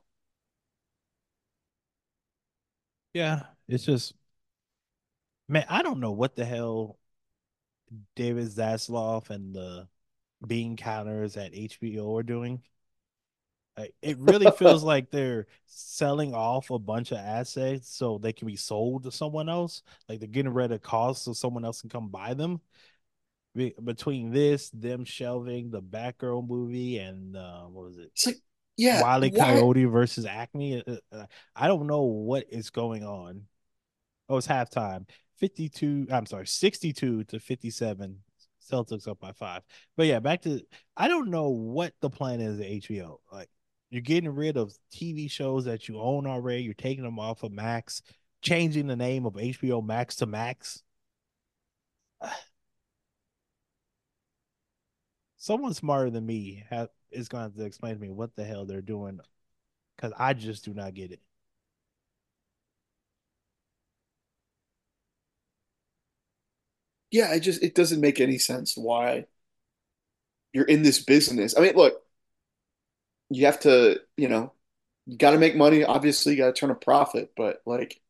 Yeah. It's just, man, I don't know what the hell David Zaslav and the bean counters at H B O are doing. Like, it really feels like they're selling off a bunch of assets so they can be sold to someone else. Like they're getting rid of costs so someone else can come buy them. Be- between this, them shelving the Batgirl movie, and uh, what was it? It's like, yeah, Wile E. why? Coyote versus Acme. Uh, uh, I don't know what is going on. Oh, it's halftime. fifty-two, I'm sorry, sixty-two to fifty-seven. Celtics up by five. But yeah, back to I don't know what the plan is at H B O. Like you're getting rid of T V shows that you own already. You're taking them off of Max, changing the name of H B O Max to Max. someone smarter than me ha- is going to have to explain to me what the hell they're doing because I just do not get it. Yeah, it just it doesn't make any sense why you're in this business. I mean, look, you have to, you know, you got to make money. Obviously, you got to turn a profit, but like,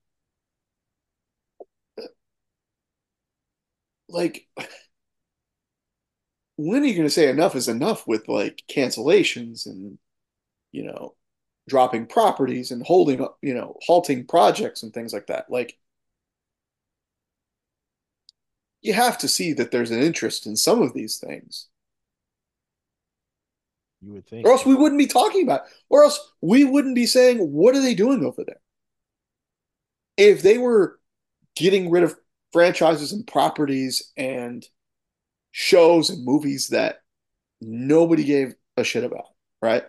like, when are you going to say enough is enough with like cancellations and, you know, dropping properties and holding up, you know, halting projects and things like that? Like, you have to see that there's an interest in some of these things, You would or think, else we wouldn't be talking about, it. Or else we wouldn't be saying, what are they doing over there? If they were getting rid of franchises and properties and shows and movies that nobody gave a shit about, right?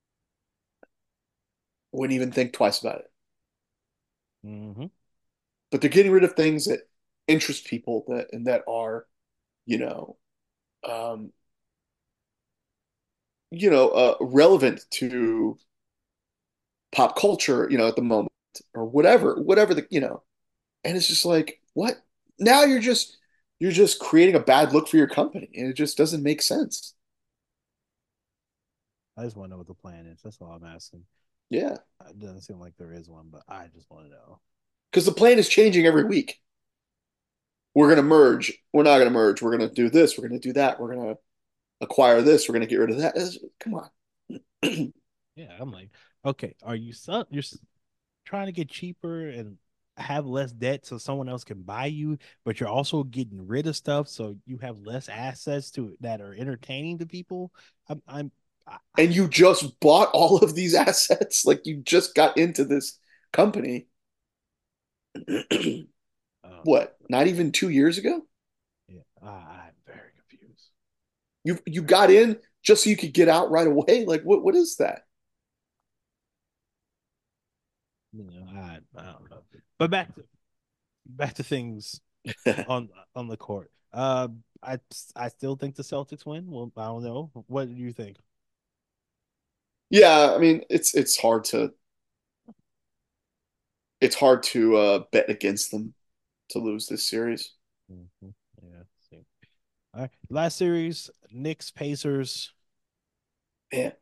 Wouldn't even think twice about it. mm-hmm. But they're getting rid of things that interest people that and that are, you know, um, you know, uh, relevant to pop culture, you know, at the moment or whatever, whatever the, you know, and it's just like, what? Now you're just you're just creating a bad look for your company, and it just doesn't make sense. I just want to know what the plan is. That's all I'm asking. Yeah, It doesn't seem like there is one, but I just want to know. because the plan is changing every week. We're going to merge. We're not going to merge. We're going to do this. We're going to do that. We're going to acquire this. We're going to get rid of that. It's- come on. Yeah, I'm like, okay, are you su- you're trying to get cheaper and have less debt so someone else can buy you, but you're also getting rid of stuff so you have less assets to that are entertaining to people. I'm, I'm, I, And you just bought all of these assets. Like you just got into this company. uh, What? Not even two years ago? yeah, I, I'm very confused. You you got in just so you could get out right away? Like what what is that? You know, I, I don't know. But back to back to things on on the court. Uh, I I still think the Celtics win. Well, I don't know. What do you think? Yeah, I mean it's it's hard to it's hard to uh, bet against them to lose this series. Mm-hmm. Yeah. See. All right. Last series, Knicks Pacers. Man,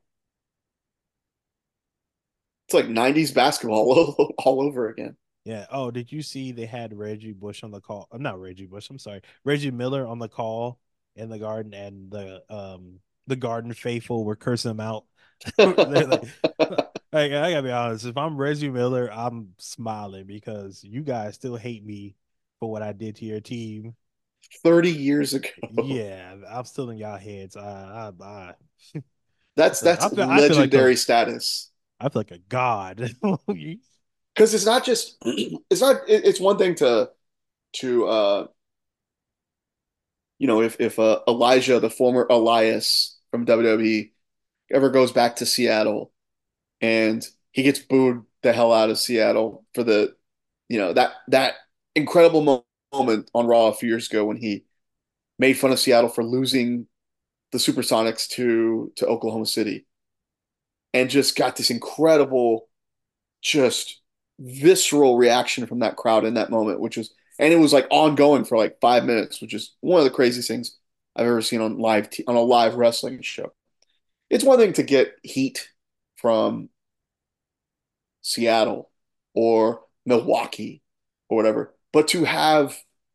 it's like nineties basketball all, all over again. Yeah. Oh, did you see they had Reggie Bush on the call? I'm not Reggie Bush. I'm sorry, Reggie Miller on the call in the Garden, and the um the Garden faithful were cursing him out. They're like, like, I gotta be honest. If I'm Reggie Miller, I'm smiling because you guys still hate me for what I did to your team. thirty years ago. Yeah, I'm still in y'all heads. I, I, I, I That's feel, that's I feel, I feel like a, legendary status. I feel like a god. Because it's not just it's not it's one thing to to uh you know if if uh, Elijah, the former Elias from W W E, ever goes back to Seattle and he gets booed the hell out of Seattle for the you know that that incredible mo- moment on Raw a few years ago when he made fun of Seattle for losing the Supersonics to to Oklahoma City and just got this incredible just visceral reaction from that crowd in that moment, which was, and it was like ongoing for like five minutes, which is one of the craziest things I've ever seen on live t- on a live wrestling show. It's one thing to get heat from Seattle or Milwaukee or whatever, but to have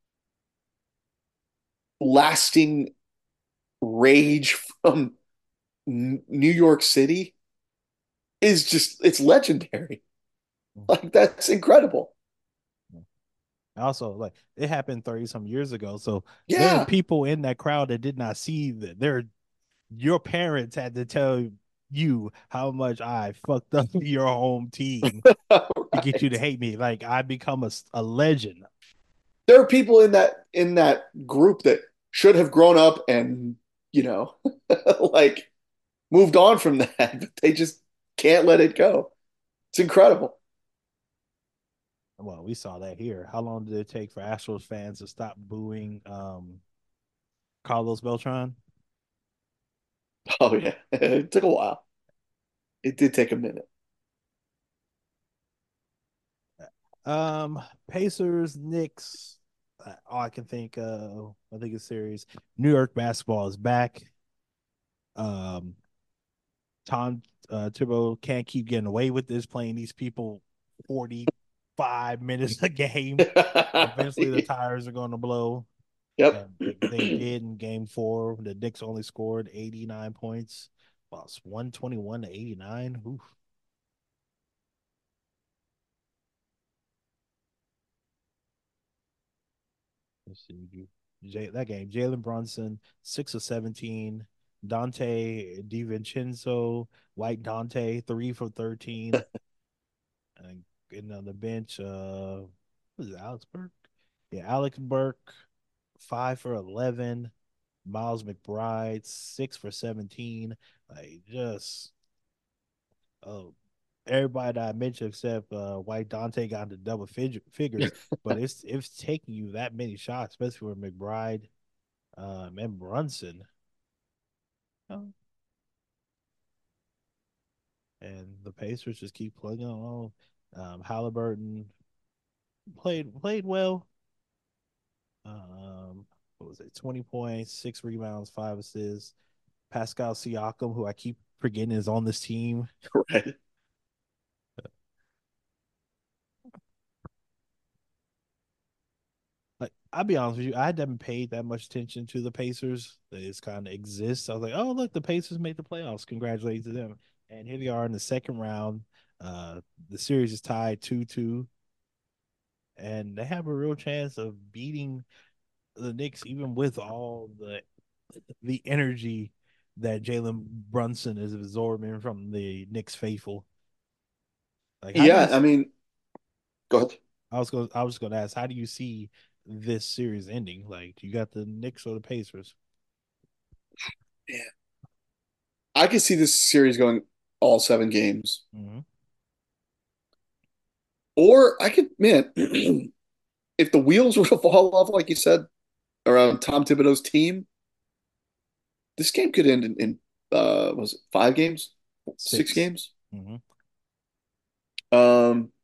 lasting rage from New York City is just it's legendary. Like that's incredible. Also, like it happened thirty some years ago. So there are Yeah, people in that crowd that did not see that there your parents had to tell you how much I fucked up your home team to get you to right. hate me. Like I become a, a legend. There are people in that in that group that should have grown up and you know like moved on from that, but they just can't let it go. It's incredible. Well, we saw that here. How long did it take for Astros fans to stop booing um Carlos Beltran? Oh yeah, it took a while. It did take a minute. Um, Pacers, Knicks. Uh, all I can think of, I think it's series. New York basketball is back. Um, Tom uh, Thibodeau can't keep getting away with this, playing these people forty-five minutes a game. Eventually, the tires are going to blow. Yep. And they, they did in game four. The Knicks only scored eighty-nine points. Well, it's one twenty-one to eighty-nine. Oof. Let's see. J- that game, Jalen Brunson, six of seventeen. Dante DiVincenzo, White Dante, three for thirteen. And getting on the bench, uh, what is it, Alex Burke? Yeah, Alex Burke, five for eleven. Miles McBride, six for seventeen. Like, just, oh, everybody that I mentioned except uh, White Dante got into double fig- figures, but it's it's taking you that many shots, especially for McBride um, and Brunson. Oh, and the Pacers just keep plugging along. Um, Halliburton played played well. Um, what was it? Twenty points, six rebounds, five assists. Pascal Siakam, who I keep forgetting is on this team. Right. Like, I'll be honest with you, I hadn't paid that much attention to the Pacers. They just kind of exist. I was like, oh look, the Pacers made the playoffs. Congratulations to them. And here they are in the second round. Uh, the series is tied two two, and they have a real chance of beating the Knicks, even with all the the energy that Jalen Brunson is absorbing from the Knicks faithful. Like, how do you? Yeah, I mean, go ahead. I was going. I was going to ask, how do you see this series ending? Like, you got the Knicks or the Pacers? Yeah. I could see this series going all seven games. Mm-hmm. Or I could, man, if the wheels were to fall off, like you said, around Tom Thibodeau's team, this game could end in, in uh, was it five games, six Six. games? Mm-hmm. Um,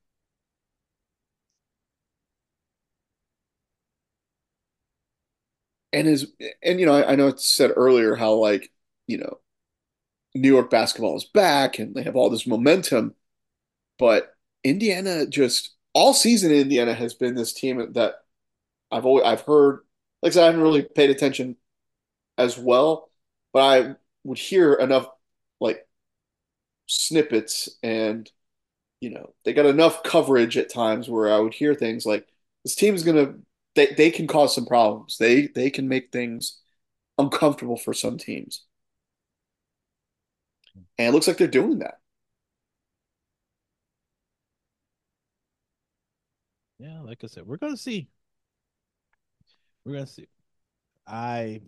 and is and you know, I, I know it said earlier how like you know New York basketball is back and they have all this momentum, but Indiana just all season Indiana has been this team that I've always I've heard. Like I said, I haven't really paid attention as well, but I would hear enough like snippets and you know they got enough coverage at times where I would hear things like this team is gonna they they can cause some problems. They they can make things uncomfortable for some teams, and it looks like they're doing that. Yeah, like I said, we're gonna see. We're gonna see. I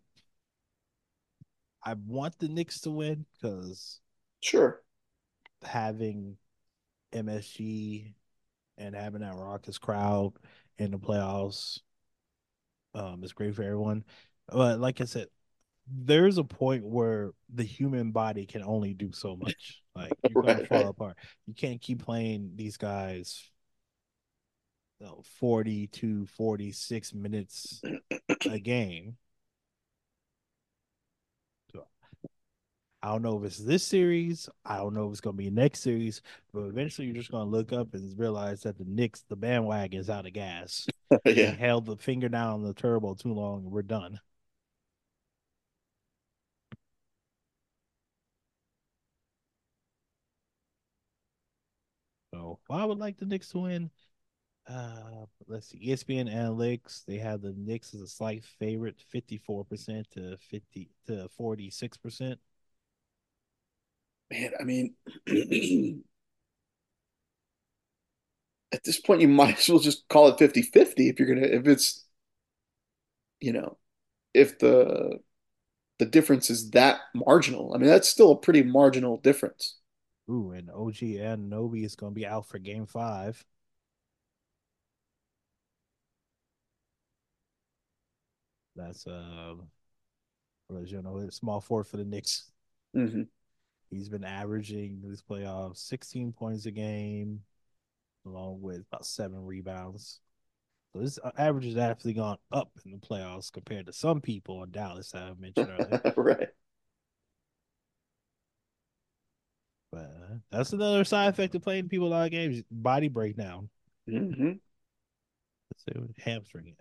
I want the Knicks to win because Sure. having M S G and having that raucous crowd in the playoffs um is great for everyone. But like I said, there's a point where the human body can only do so much. Like, you're gonna Right, fall right. apart. You can't keep playing these guys, you know, forty to forty-six minutes a game. So I don't know if it's this series. I don't know if it's gonna be next series, but eventually you're just gonna look up and realize that the Knicks, the bandwagon, is out of gas. They Yeah. held the finger down on the turbo too long, and we're done. So, well, I would like the Knicks to win. Uh, let's see. E S P N Analytics, they have the Knicks as a slight favorite, fifty-four percent to fifty to forty-six percent. Man, I mean, at this point, you might as well just call it fifty-fifty if you're gonna if it's you know if the the difference is that marginal. I mean, that's still a pretty marginal difference. Ooh, and O G Anunoby is going to be out for game five. That's, uh, what is, you know, a small four for the Knicks. Hmm. He's been averaging these playoffs sixteen points a game, along with about seven rebounds. So his average has actually gone up in the playoffs compared to some people in Dallas that I mentioned earlier. Right. But uh, that's another side effect of playing people a lot of games. Body breakdown. Hmm. Let's say with hamstring.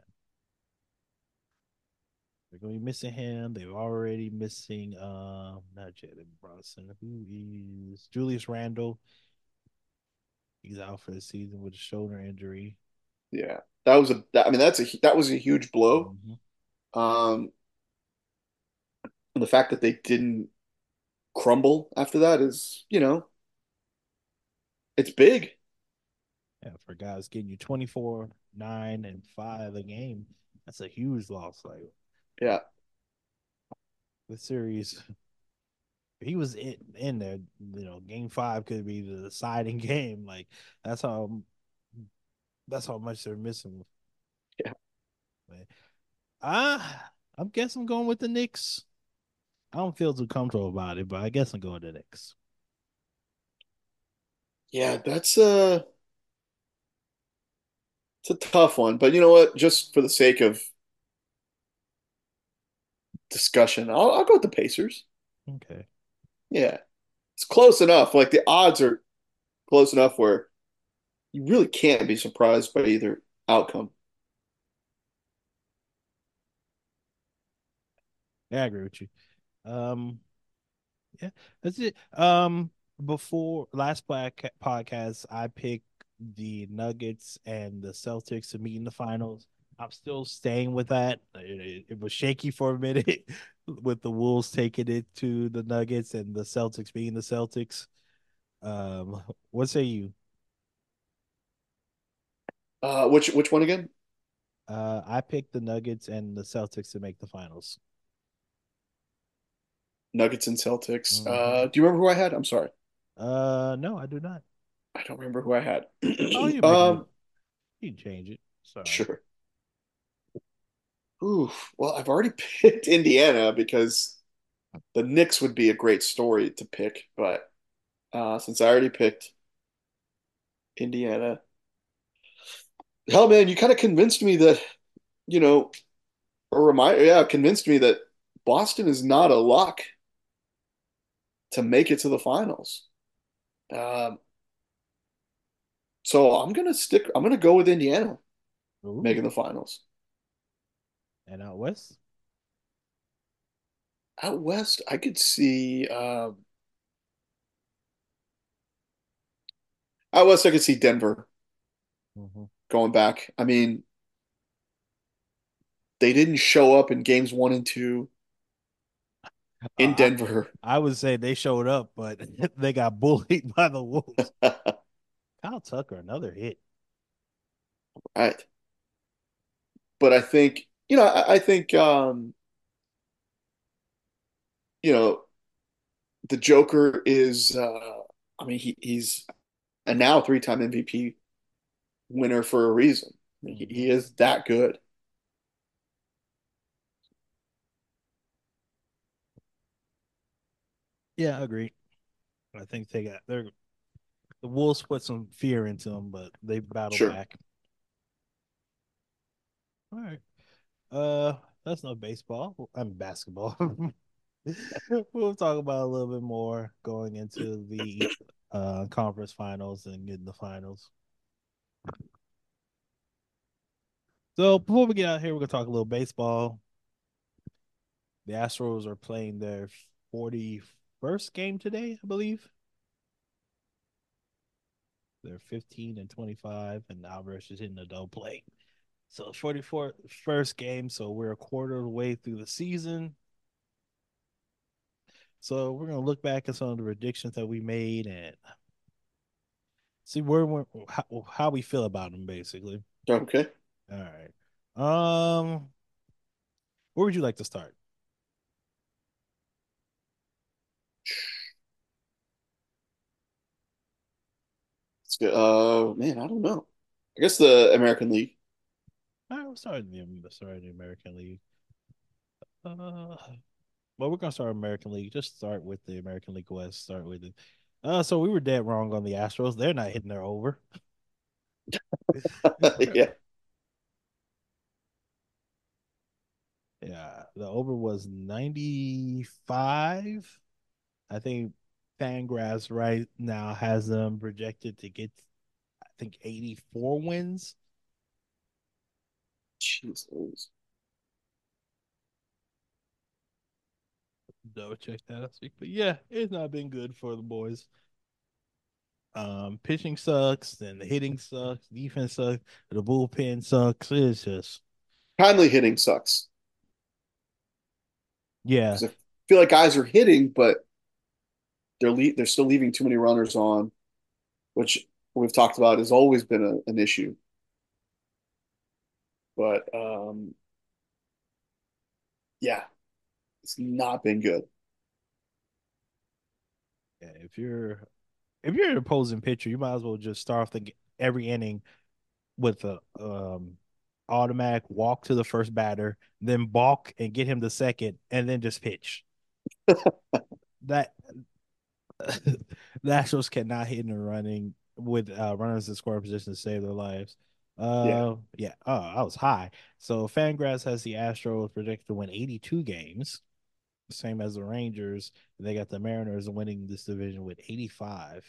They're going to be missing him. They're already missing, um, not Jalen Bronson. Who is Julius Randle? He's out for the season with a shoulder injury. Yeah. That was a, that, I mean, that's a, that was a huge blow. Mm-hmm. Um, and the fact that they didn't crumble after that is, you know, it's big. Yeah, for guys getting you twenty-four, nine, and five a game, that's a huge loss. Like Yeah. the series, if he was in, in there, you know, game five could be the deciding game. Like that's how that's how much they're missing. Yeah. Ah, I guess I'm going with the Knicks. I don't feel too comfortable about it, but I guess I'm going to the Knicks. Yeah. That's uh it's a tough one. But you know what? Just for the sake of discussion, I'll, I'll go with the Pacers. Okay. Yeah. It's close enough. Like the odds are close enough where you really can't be surprised by either outcome. Yeah, I agree with you. Um, yeah, that's it. Um, before last podcast, I picked the Nuggets and the Celtics to meet in the finals. I'm still staying with that. It, it was shaky for a minute with the Wolves taking it to the Nuggets and the Celtics being the Celtics. Um, what say you? Uh, which which one again? Uh, I picked the Nuggets and the Celtics to make the finals. Nuggets and Celtics. Hmm. Uh, do you remember who I had? I'm sorry. Uh, no, I do not. I don't remember who I had. Oh, you make me. um, You change it. Sorry. sure. Oof. Well, I've already picked Indiana because the Knicks would be a great story to pick, but uh, since I already picked Indiana, hell, man, you kind of convinced me that you know, or remind, yeah, convinced me that Boston is not a lock to make it to the finals. Um, so I'm gonna stick. I'm gonna go with Indiana making Ooh, the finals. and out west. Out west, I could see. Um, out west, I could see Denver Mm-hmm. going back. I mean, they didn't show up in games one and two in Uh, I Denver. I would say they showed up, but they got bullied by the Wolves. Kyle Tucker, another hit. Right. But I think, you know, I, I think, um, you know, the Joker is, uh, I mean, he, he's a now three-time M V P winner for a reason. I mean, he, Mm-hmm. he is that good. Yeah, I agree. I think they got they're the Wolves put some fear into them, but they battled Sure. back. All right. Uh, that's not baseball. I'm basketball. We'll talk about a little bit more going into the uh conference finals and getting the finals. So before we get out here, we're gonna talk a little baseball. The Astros are playing their forty-first game today, I believe. They're fifteen and twenty-five, and Alvarez is hitting the double play. So forty-four first game, so we're a quarter of the way through the season. So we're gonna look back at some of the predictions that we made and see where we're how, how we feel about them, basically. Okay. All right. Um, where would you like to start? It's good. Uh, man, I don't know. I guess the American League. All right, we'll start in the start in the American League. Uh, Well, we're gonna start American League. Just start with the American League West. Start with it. Uh, so we were dead wrong on the Astros. They're not hitting their over. Yeah. Yeah, the over was ninety-five. I think Fangraphs right now has them projected to get, I think, eighty-four wins. Jesus. Double check that last week. But yeah, it's not been good for the boys. Um, pitching sucks, then the hitting sucks, defense sucks, the bullpen sucks. It's just Kindly hitting sucks yeah, because I feel like guys are hitting, but they're le- they're still leaving too many runners on, which we've talked about has always been a, an issue. But um, yeah, it's not been good. yeah. If you're if you're an opposing pitcher, you might as well just start off the every inning with a um automatic walk to the first batter, then balk and get him to second, and then just pitch. That the Astros cannot hit in the running with uh, runners in scoring position to save their lives. Yeah, Uh, yeah. Oh, I was high. So Fangraphs has the Astros projected to win eighty-two games, same as the Rangers. They got the Mariners winning this division with eighty-five.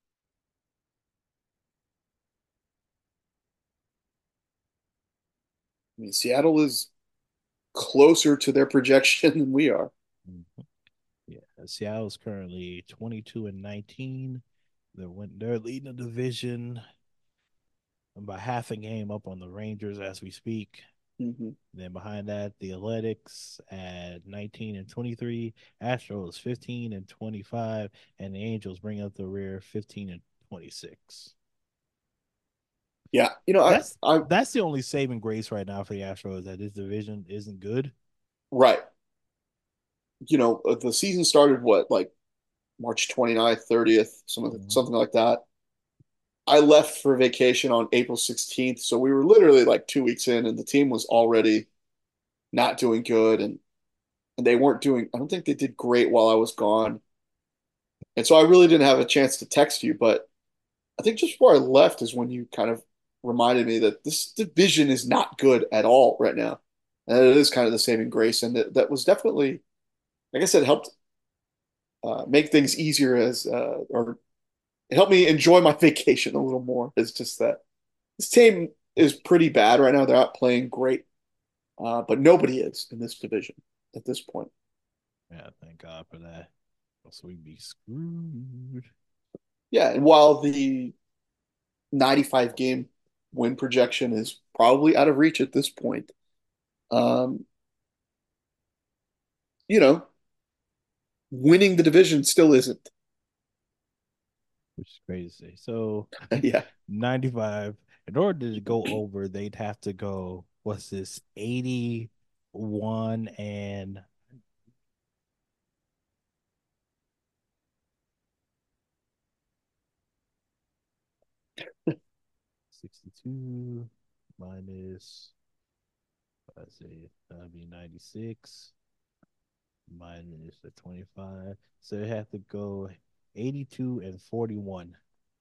I mean Seattle is closer to their projection than we are. Mhm. Yeah, Seattle's currently twenty-two and nineteen. They're win- they're leading the division by half a game up on the Rangers as we speak. Mm-hmm. Then behind that, the Athletics at nineteen and twenty-three, Astros fifteen and twenty-five, and the Angels bring up the rear fifteen and twenty-six. Yeah, you know, I, That's I, that's the only saving grace right now for the Astros that this division isn't good. right. You know, uh, the season started what, like March twenty-ninth, thirtieth, something, Mhm. something like that. I left for vacation on April sixteenth, so we were literally like two weeks in, and the team was already not doing good, and, and they weren't doing. I don't think they did great while I was gone, and so I really didn't have a chance to text you. But I think just before I left is when you kind of reminded me that this division is not good at all right now, and it is kind of the saving grace, and that that was definitely, like I said, helped uh, make things easier as uh, or it helped me enjoy my vacation a little more. It's just that this team is pretty bad right now. They're not playing great, uh, but nobody is in this division at this point. Yeah, thank God for that. Else we'd be screwed. Yeah, and while the ninety-five game win projection is probably out of reach at this point, um, you know, winning the division still isn't. Which is crazy. So Yeah. ninety-five, in order to go over, they'd have to go, what's this, eighty-one and sixty-two minus, let's see, that'd be ninety-six minus the twenty-five. So they have to go eighty-two and forty-one.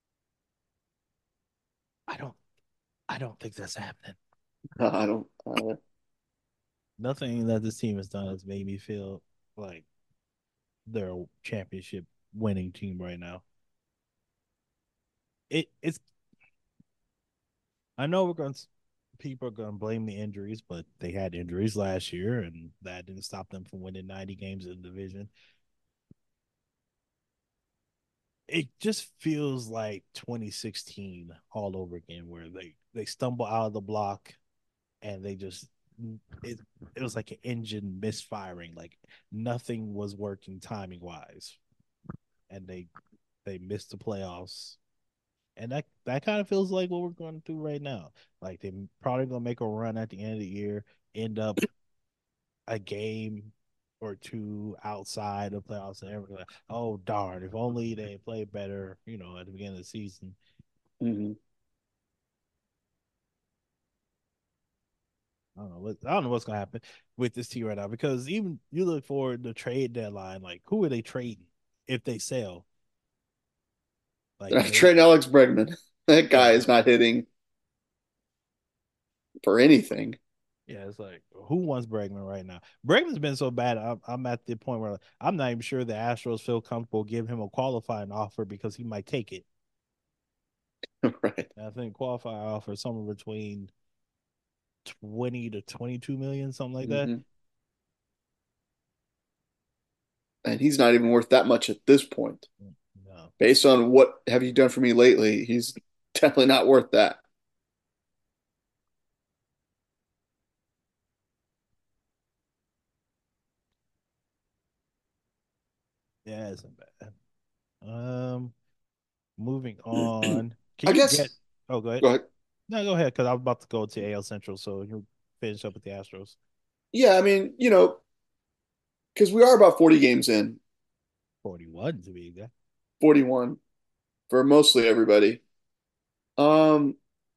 I don't, I don't think that's happening. I don't. Uh, Nothing that this team has done has made me feel like they're a championship winning team right now. It, it's I know we're going to people are going to blame the injuries, but they had injuries last year, and that didn't stop them from winning ninety games in the division. It just feels like twenty sixteen all over again, where they they stumble out of the block and they just it it was like an engine misfiring, like nothing was working timing wise, and they they missed the playoffs. And that that kind of feels like what we're going through right now. Like they probably gonna make a run at the end of the year, end up a game or two outside of playoffs, and everything. Like, oh darn! If only they played better, you know, at the beginning of the season. mhm. I don't know what I don't know what's gonna happen with this team right now because even you look for the trade deadline, like who are they trading if they sell? Like they, Trade Alex Bregman. That guy yeah, is not hitting for anything. yeah. It's like who wants Bregman right now? Bregman's been so bad. I'm, I'm at the point where I'm not even sure the Astros feel comfortable giving him a qualifying offer because he might take it. Right. And I think qualifying offer is somewhere between twenty to twenty-two million, something like that. Hmm. And he's not even worth that much at this point. No, Based on what have you done for me lately, he's definitely not worth that. yeah, it's not bad. Um, moving on. Can I you get? guess. Oh, go ahead. Go ahead. No, go ahead, because I was about to go to A L Central, so you finish up with the Astros. Yeah, I mean, you know, because we are about forty games in, Forty-one to be exact. forty-one for mostly everybody. Um,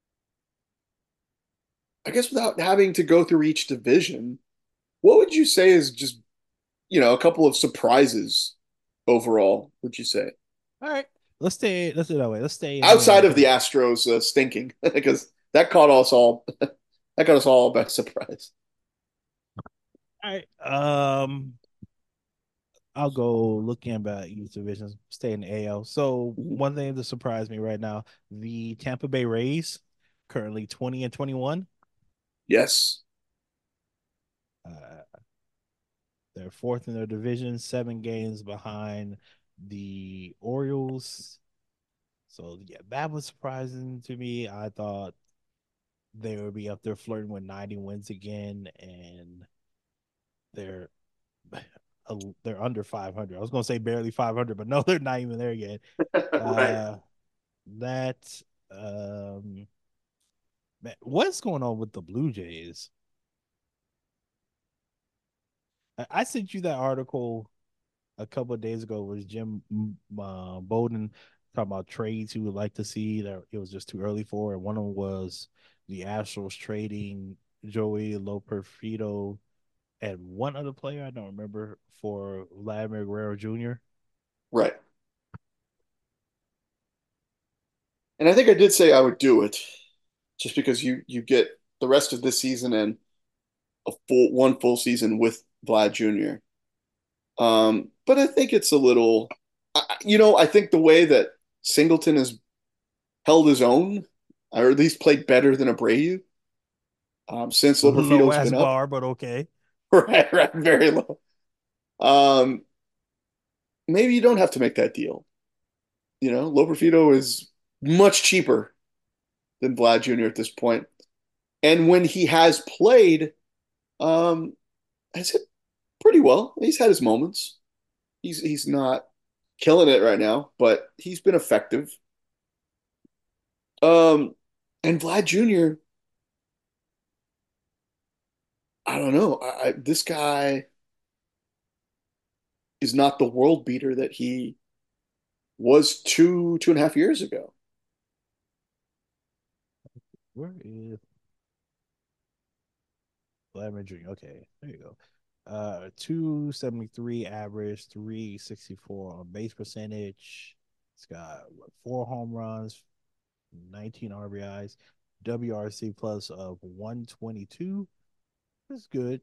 I guess without having to go through each division, what would you say is just, you know, a couple of surprises overall, would you say? All right, let's stay. Let's do it that way. Let's stay in the Outside of the American. Astros uh, stinking, because that caught us all that got us all by surprise. All right. Um, I'll go looking about each division. Stay in the A L. So Mhm. one thing that surprised me right now: the Tampa Bay Rays, currently twenty and twenty-one. Yes. Uh, they're fourth in their division, seven games behind the Orioles. So yeah, that was surprising to me. I thought they would be up there flirting with ninety wins again, and they're they're under five hundred. I was gonna say barely five hundred, but no, they're not even there yet. Right. Uh, that um, man, what's going on with the Blue Jays? I, I sent you that article a couple of days ago. Was Jim uh, Bowden talking about trades he would like to see that it was just too early for, and one of them was the Astros trading Joey Loperfido and one other player I don't remember for Vladimir Guerrero Junior Right. And I think I did say I would do it just because you you get the rest of this season and a full one full season with Vlad Junior Um, but I think it's a little, you know, I think the way that Singleton has held his own, or at least played better than Abreu, um, since Low Loperfido's ass been up, bar, but okay. right, right, very low. Um, maybe you don't have to make that deal. You know, Loperfido is much cheaper than Vlad Junior at this point, and when he has played, um, has hit pretty well. He's had his moments. He's he's not killing it right now, but he's been effective. Um, and Vlad Junior, I don't know. I, I, this guy is not the world beater that he was two two and a half years ago. Where is Vladimir Junior? Okay, there you go. Uh, two seventy three average, three sixty four on base percentage. It's got what, four home runs, nineteen R B Is, W R C plus of one twenty two. That's good.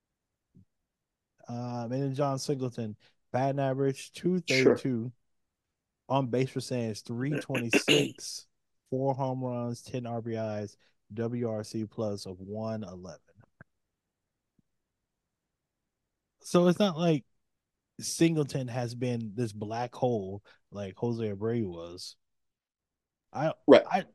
Um, and then John Singleton, batting average two thirty Sure. two, on base percentage three twenty-six, four home runs, ten R B Is, W R C plus of one eleven. So it's not like Singleton has been this black hole like Jose Abreu was. I Right. I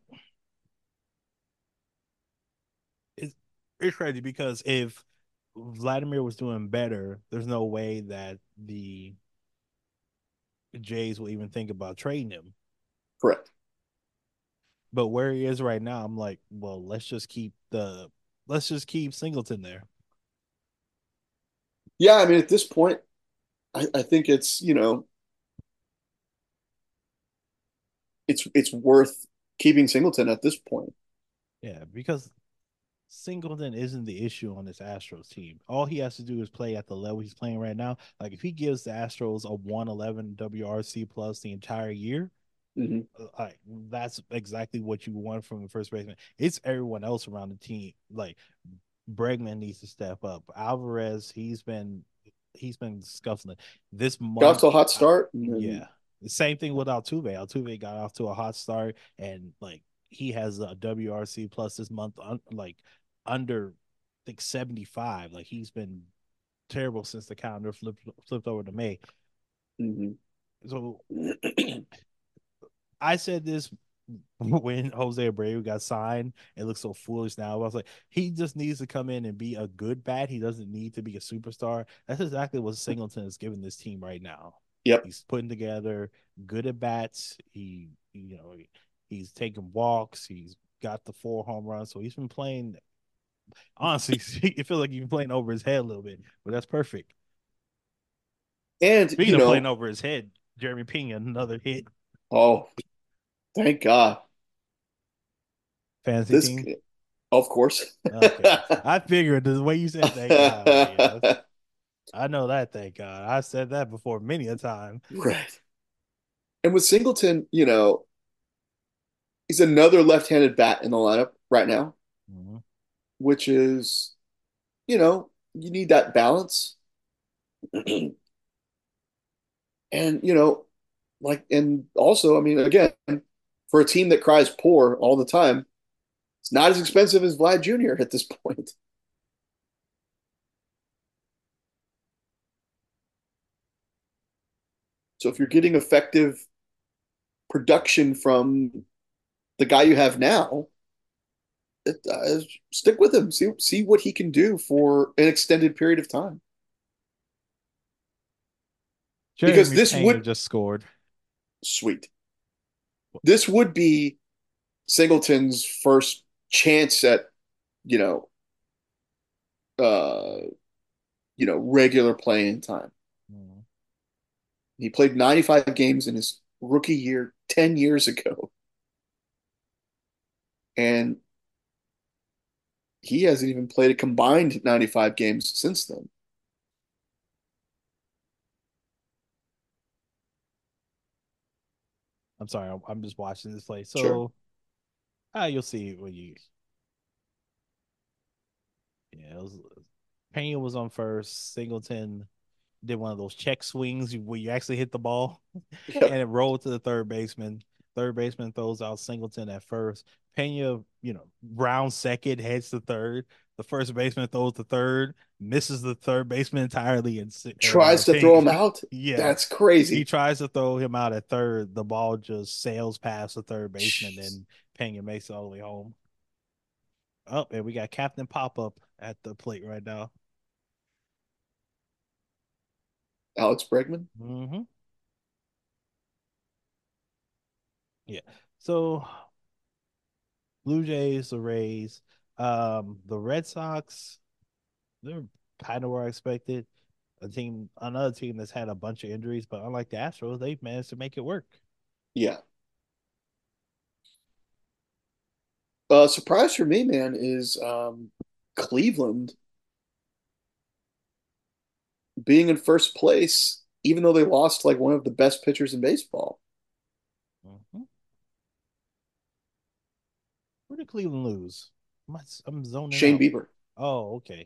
it's it's crazy because if Vladimir was doing better, there's no way that the Jays will even think about trading him. Correct. But where he is right now, I'm like, well, let's just keep the let's just keep Singleton there. Yeah, I mean, at this point, I, I think it's, you know, it's it's worth keeping Singleton at this point. Yeah, because Singleton isn't the issue on this Astros team. All he has to do is play at the level he's playing right now. Like if he gives the Astros a one eleven W R C plus the entire year, Hmm. uh, like that's exactly what you want from the first baseman. It's everyone else around the team. Like Bregman needs to step up. Alvarez, he's been he's been scuffling this Got off month. to a hot I, start, and then yeah, the same thing with Altuve. Altuve got off to a hot start, and like he has a W R C plus this month, un, like under I think seventy five. Like he's been terrible since the calendar flipped flipped over to May. mhm. So I said this when Jose Abreu got signed. It looks so foolish now. I was like, he just needs to come in and be a good bat. He doesn't need to be a superstar. That's exactly what Singleton is giving this team right now. Yep. He's putting together good at bats. He, you know, he's taking walks. He's got the four home runs. So he's been playing. Honestly, it feels like he's been playing over his head a little bit, but that's perfect. And Speaking you of playing know, over his head, Jeremy Pena, another hit. oh, thank God. Fantasy This, team. of course. Okay. I figured the way you said thank God. I was like, yeah, I know that, thank God. I said that before many a time. Right. And with Singleton, you know, he's another left-handed bat in the lineup right now, Mhm. which is, you know, you need that balance. And, you know, like, and also, I mean, again, for a team that cries poor all the time, it's not as expensive as Vlad Junior at this point. So if you're getting effective production from the guy you have now, it, uh, stick with him. See see what he can do for an extended period of time. Because Jeremy this Pena would just scored. sweet. This would be Singleton's first chance at, you know, uh, you know, regular playing time. Mhm. He played ninety-five games in his rookie year ten years ago, and he hasn't even played a combined ninety-five games since then. I'm sorry, I'm, I'm just watching this play. Sure. So, ah, you'll see when you. Yeah, it was, Pena was on first. Singleton did one of those check swings where you actually hit the ball and Yep. it rolled to the third baseman. Third baseman throws out Singleton at first. Pena, you know, round second, heads to third. The first baseman throws the third, misses the third baseman entirely, and and uh, Tries to throw Pena, him out. yeah, That's he crazy. tries to throw him out at third. The ball just sails past the third baseman, Jeez. and Pena makes it all the way home. Oh, and we got Captain Pop Up at the plate right now. Alex Bregman. Mm-hmm. Yeah. So Blue Jays, the Rays, um, the Red Sox, they're kind of where I expected. A team, another team that's had a bunch of injuries, but unlike the Astros, they've managed to make it work. Yeah. Uh, surprise for me, man, is um, Cleveland being in first place, even though they lost like one of the best pitchers in baseball, Mhm. Where did Cleveland lose? I'm, I'm zoning Shane out. Bieber. Oh, okay.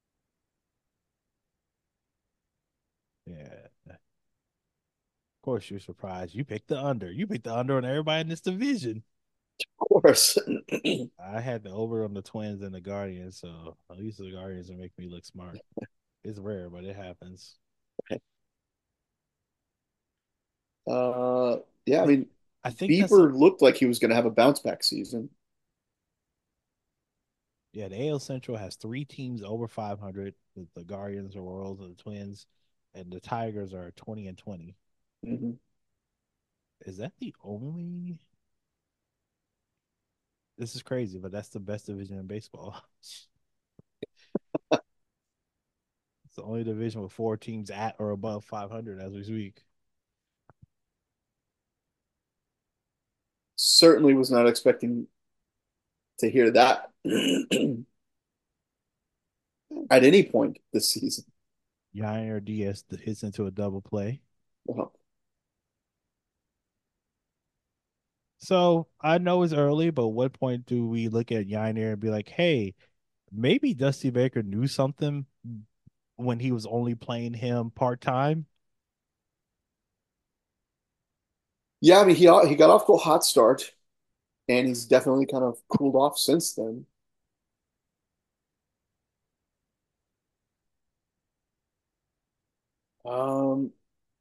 Yeah. Of course, you're surprised. You picked the under. You picked the under on everybody in this division. Of course. I had the over on the Twins and the Guardians, so at least the Guardians are making me look smart. It's rare, but it happens. Uh, yeah, I It, mean, I think that's a Bieber looked like he was going to have a bounce back season. yeah. The A L Central has three teams over five hundred. The, the Guardians, the Royals, and the Twins, and the Tigers are twenty and twenty. Mhm. Is that the only? This is crazy, but that's the best division in baseball. It's the only division with four teams at or above five hundred as we speak. Certainly was not expecting to hear that. at any point this season. Yair Diaz hits into a double play. Uh-huh. So I know it's early, but what point do we look at Yair and be like, hey, maybe Dusty Baker knew something when he was only playing him part time? Yeah, I mean he he got off to a hot start, and he's definitely kind of cooled off since then. Um,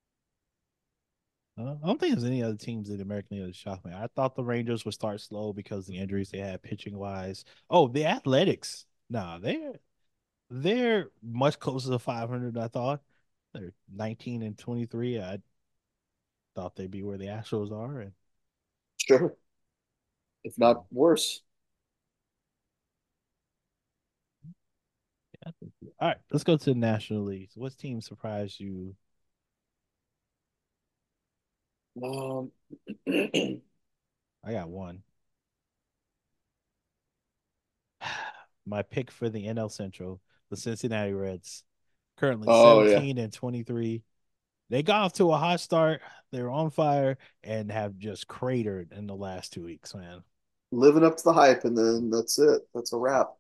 Uh, I don't think there's any other teams in the American League that shocked me. I thought the Rangers would start slow because the injuries they had pitching wise. Oh, the Athletics. Nah, they're they're much closer to five hundred than I thought. They're nineteen and twenty-three. I thought they'd be where the Astros are. And sure, if not worse. yeah, all right, let's go to the National League. What team surprised you? Um, I got one. My pick for the N L Central, the Cincinnati Reds, currently oh yeah, seventeen and twenty-three. They got off to a hot start. They're on fire and have just cratered in the last two weeks, man. living up to the hype, and then that's it. That's a wrap.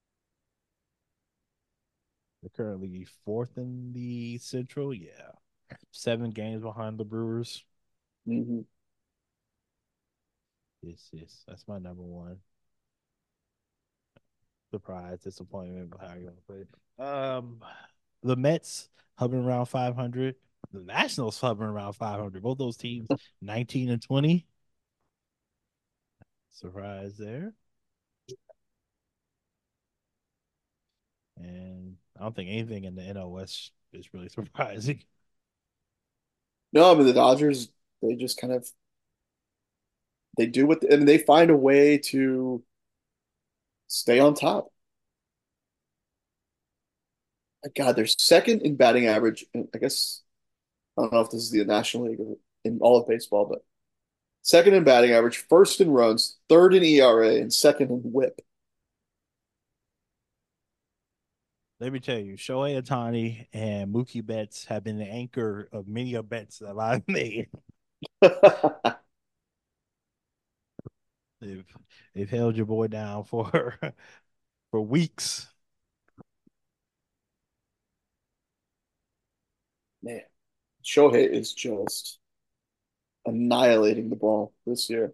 They're currently fourth in the Central. Yeah. Seven games behind the Brewers. Hmm. Yes, yes. That's my number one. Surprise, disappointment, how you gonna put it. Um the Mets hovering around five hundred. The Nationals hovering around five hundred. Both those teams nineteen and twenty. Surprise there. And I don't think anything in the N L West is really surprising. No, I mean the Dodgers. They just kind of they do what I mean. They find a way to stay on top. God, they're second in batting average. I guess I don't know if this is the National League or in all of baseball, but second in batting average, first in runs, third in E R A, and second in WHIP. Let me tell you, Shohei Ohtani and Mookie Betts have been the anchor of many of bets that I've made. They've they've held your boy down for for weeks. Man, Shohei is just annihilating the ball this year.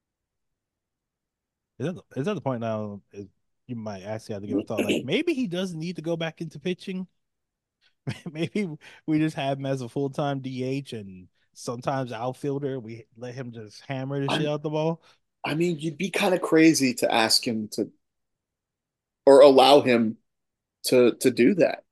Is that, is that the point now? Is, you might actually have to give a thought. Like maybe he doesn't need to go back into pitching. Maybe we just have him as a full time D H and sometimes outfielder. We let him just hammer the shit I'm, out the ball. I mean, you'd be kind of crazy to ask him to or allow him to to do that.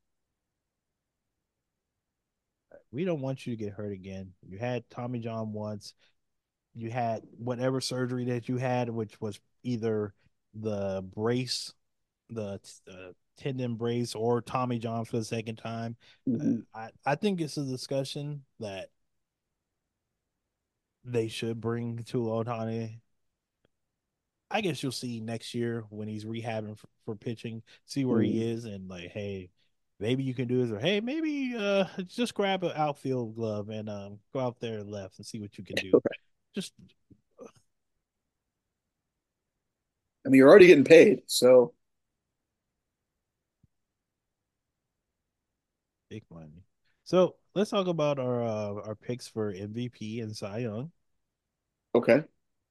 We don't want you to get hurt again. You had Tommy John once. You had whatever surgery that you had, which was either the brace, the uh, tendon brace, or Tommy John for the second time. Uh, Mhm. I I think it's a discussion that they should bring to Otani. I guess you'll see next year when he's rehabbing for, for pitching, see where he Mhm. is, and like, hey, maybe you can do this, or hey, maybe uh just grab an outfield glove and um go out there left and see what you can do. Just I mean, you're already getting paid, so big money. So let's talk about our uh, our picks for M V P and Cy Young. okay.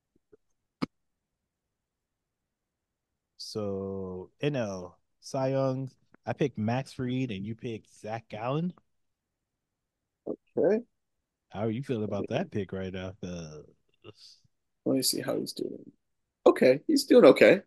So N L Cy Young, I picked Max Fried and you picked Zach Gallen. Okay. How are you feeling about that pick right now? The Let me see how he's doing. Okay, he's doing okay.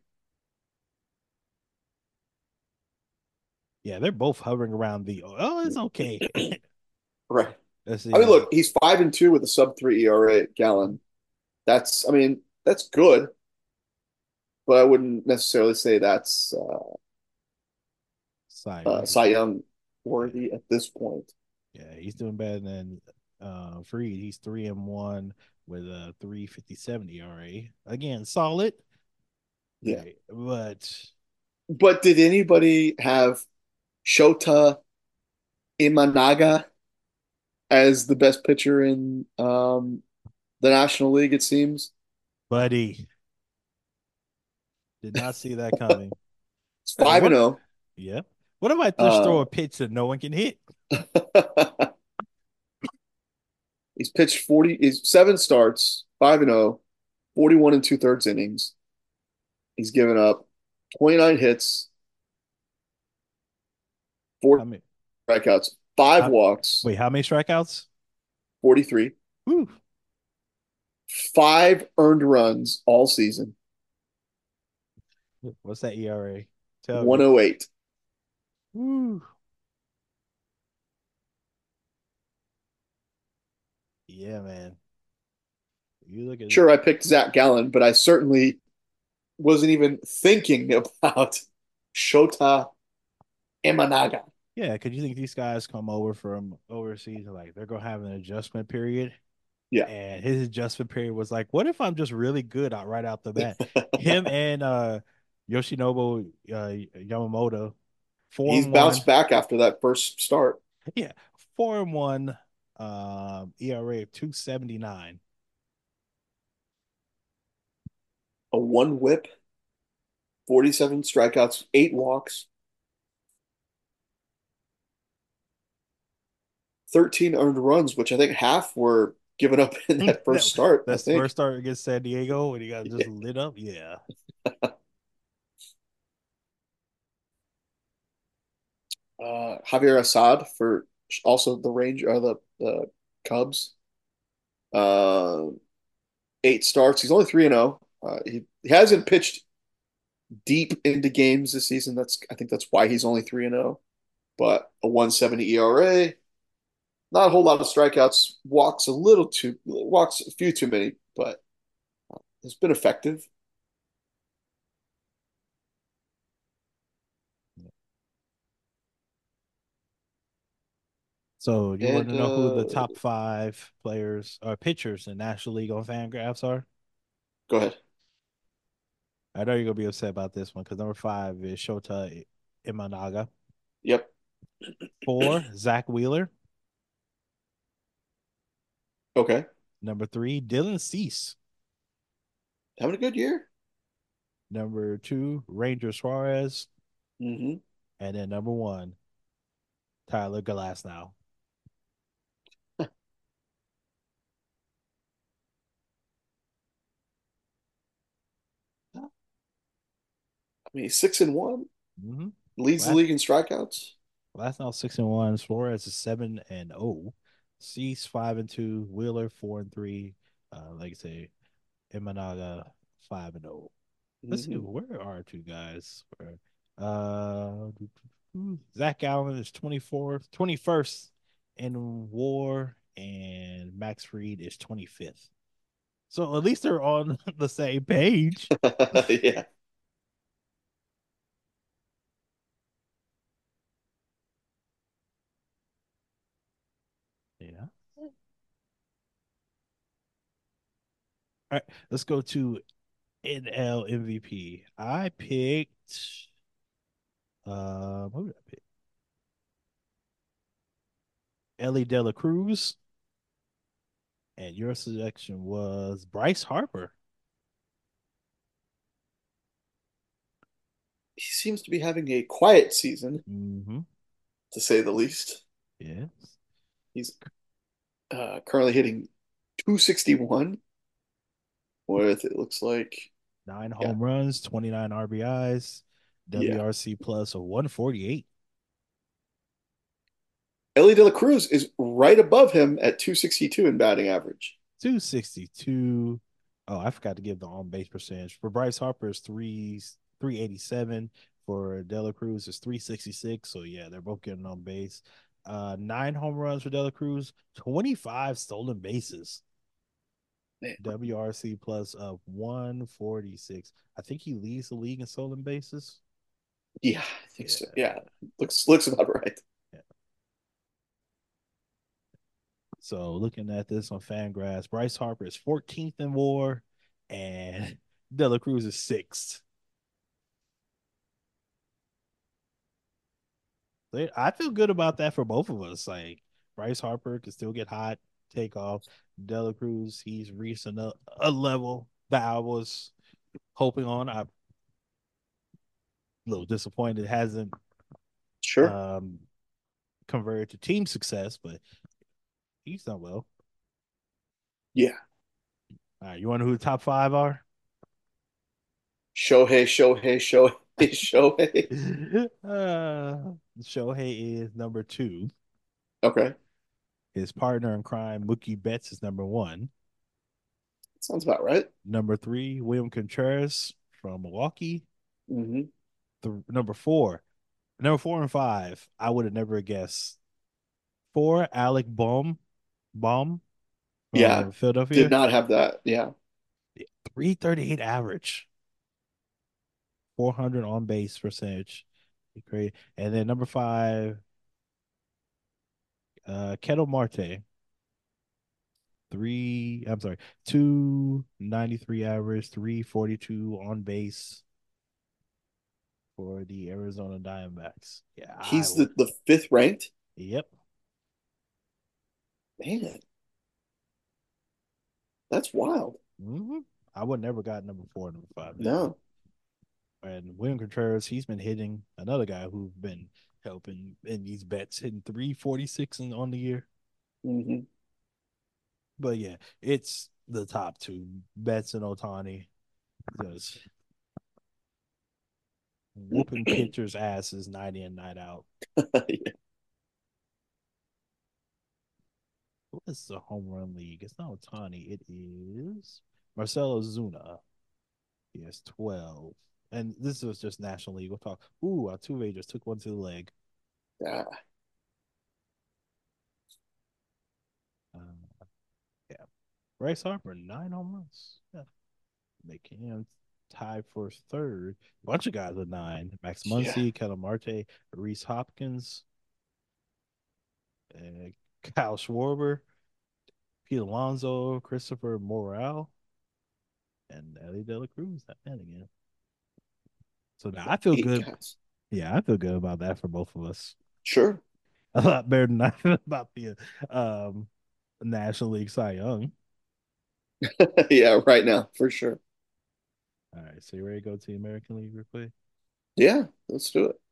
yeah, they're both hovering around the oh, it's okay. Right. Let's I mean, see. look, he's five and two with a sub three E R A at Gallon. That's, I mean, that's good, but I wouldn't necessarily say that's uh, Cy uh, Young. Cy Young Yeah, worthy at this point. yeah, he's doing better than uh Freed. He's three and one with a three fifty seven E R A. Again, solid. Yeah. Right. But But did anybody have? Shota Imanaga as the best pitcher in um, the National League, it seems. Buddy, did not see that coming. It's Hey, five and what? zero. Yeah. What if I just throw Uh, a pitch that no one can hit? he's pitched forty, he's seven starts, five and zero, forty-one and two thirds innings. He's given up twenty-nine hits, How four many? strikeouts, five How, walks, wait, how many strikeouts? forty-three, Woo. five earned runs all season, What's that E R A? Tell me. one oh eight. Woo. Yeah, man. You look at Sure, I picked Zach Gallen, but I certainly wasn't even thinking about Shota Imanaga. yeah, could you think these guys come over from overseas and like they're gonna have an adjustment period? Yeah. And his adjustment period was like, what if I'm just really good out right after that? Him and uh Yoshinobu uh, Yamamoto, four He's and one. bounced back after that first start. Yeah, four and one um E R A of two seventy nine. A one whip, forty-seven strikeouts, eight walks, thirteen earned runs, which I think half were given up in that that, first start, I that's think. first start against San Diego and he got just Yeah. lit up. Yeah. Uh, Javier Assad for also the range or the, the Cubs. Uh, eight starts. He's only three and zero. Uh, he, he hasn't pitched deep into games this season. That's I think that's why he's only three and zero. But a one seventy E R A, not a whole lot of strikeouts. Walks a little too walks a few too many, but it's been effective. So you want And to know who the uh, top five players or pitchers in National League on Fangraphs are? go ahead. I know you're gonna be upset about this one because number five is Shota Imanaga. Yep. Four, Zach Wheeler. Okay. Number three, Dylan Cease. Having a good year. Number two, Ranger Suarez. Hmm. And then number one, Tyler Glasnow. I mean, he's six and one, Mm-hmm. leads the Last league in strikeouts. Glasnow six and one. Suarez is seven and oh. Cease five and two. Wheeler four and three. Uh, like I say, Imanaga five and oh. Let's see, Hmm. where are our two guys? Where, uh, Zach Allen is twenty-fourth, twenty-first in WAR, and Max Fried is twenty-fifth. So at least they're on the same page. Yeah. Yeah. All right, let's go to N L M V P. I picked. Uh, what did I pick? Ellie De La Cruz, and your selection was Bryce Harper. He seems to be having a quiet season, Mm-hmm. to say the least. Yes. He's uh, currently hitting two sixty-one with, it looks like, Nine yeah, home runs, twenty-nine R B Is, yeah. W R C plus of one forty-eight. Ellie De La Cruz is right above him at two sixty-two in batting average. two sixty-two. Oh, I forgot to give the on base percentage. For Bryce Harper is three three eighty-seven. For Dela Cruz is three sixty-six. So yeah, they're both getting on base. Uh nine home runs for Dela Cruz, twenty-five stolen bases. Man, W R C plus of one forty-six. I think he leads the league in stolen bases. yeah, I think Yeah. so. Yeah, looks looks about right. Yeah. So looking at this on Fangraphs, Bryce Harper is fourteenth in WAR, and Dela Cruz is sixth. They, I feel good about that for both of us. Like Bryce Harper can still get hot, take off. Dela Cruz, he's reaching a, a level that I was hoping on. I'm a little disappointed it hasn't Sure. um, converted to team success, but he's done well. Yeah. All right, you want to know who the top five are? Shohei, Shohei, Shohei, Shohei. uh, Shohei is number two. Okay. His partner in crime, Mookie Betts, is number one. Sounds about right. Number three, William Contreras from Milwaukee. Hmm. The number four, number four and five, I would have never guessed. Four, Alec Baum, Baum Yeah. from Did Philadelphia. not have that. Yeah. three thirty-eight average, four hundred on base percentage. Great. And then number five, uh, Kettle Marte, three, I'm sorry, two ninety-three average, three forty-two on base for the Arizona Diamondbacks. Yeah, I He's would. the, the fifth ranked. Yep. Man, that's wild. hmm I would never got number four, number five there. No. And William Contreras, he's been hitting another guy who's been helping in these bets, hitting three forty-six in, on the year. Hmm. But yeah, it's the top two, Betts and Otani, because whooping pitchers' asses night in, night out. Yeah. What is the home run league? It's not Otani. It is Marcelo Zuna. He has twelve. And this was just National League. We'll talk. Ooh, Altuve just took one to the leg. Ah, Uh, yeah. Bryce Harper, nine home runs. Yeah. Making him tied for third. Bunch of guys with nine. Max yeah. Muncy, Ketel Marte, Reese Hopkins, uh, Kyle Schwarber, Pete Alonso, Christopher Morel, and Ellie De La Cruz. That man again. So now I feel Eight good. guys. Yeah, I feel good about that for both of us. Sure. A lot better than I feel about the um, National League Cy Young. Yeah, right now, for sure. All right, so you ready to go to the American League real quick? Yeah, let's do it.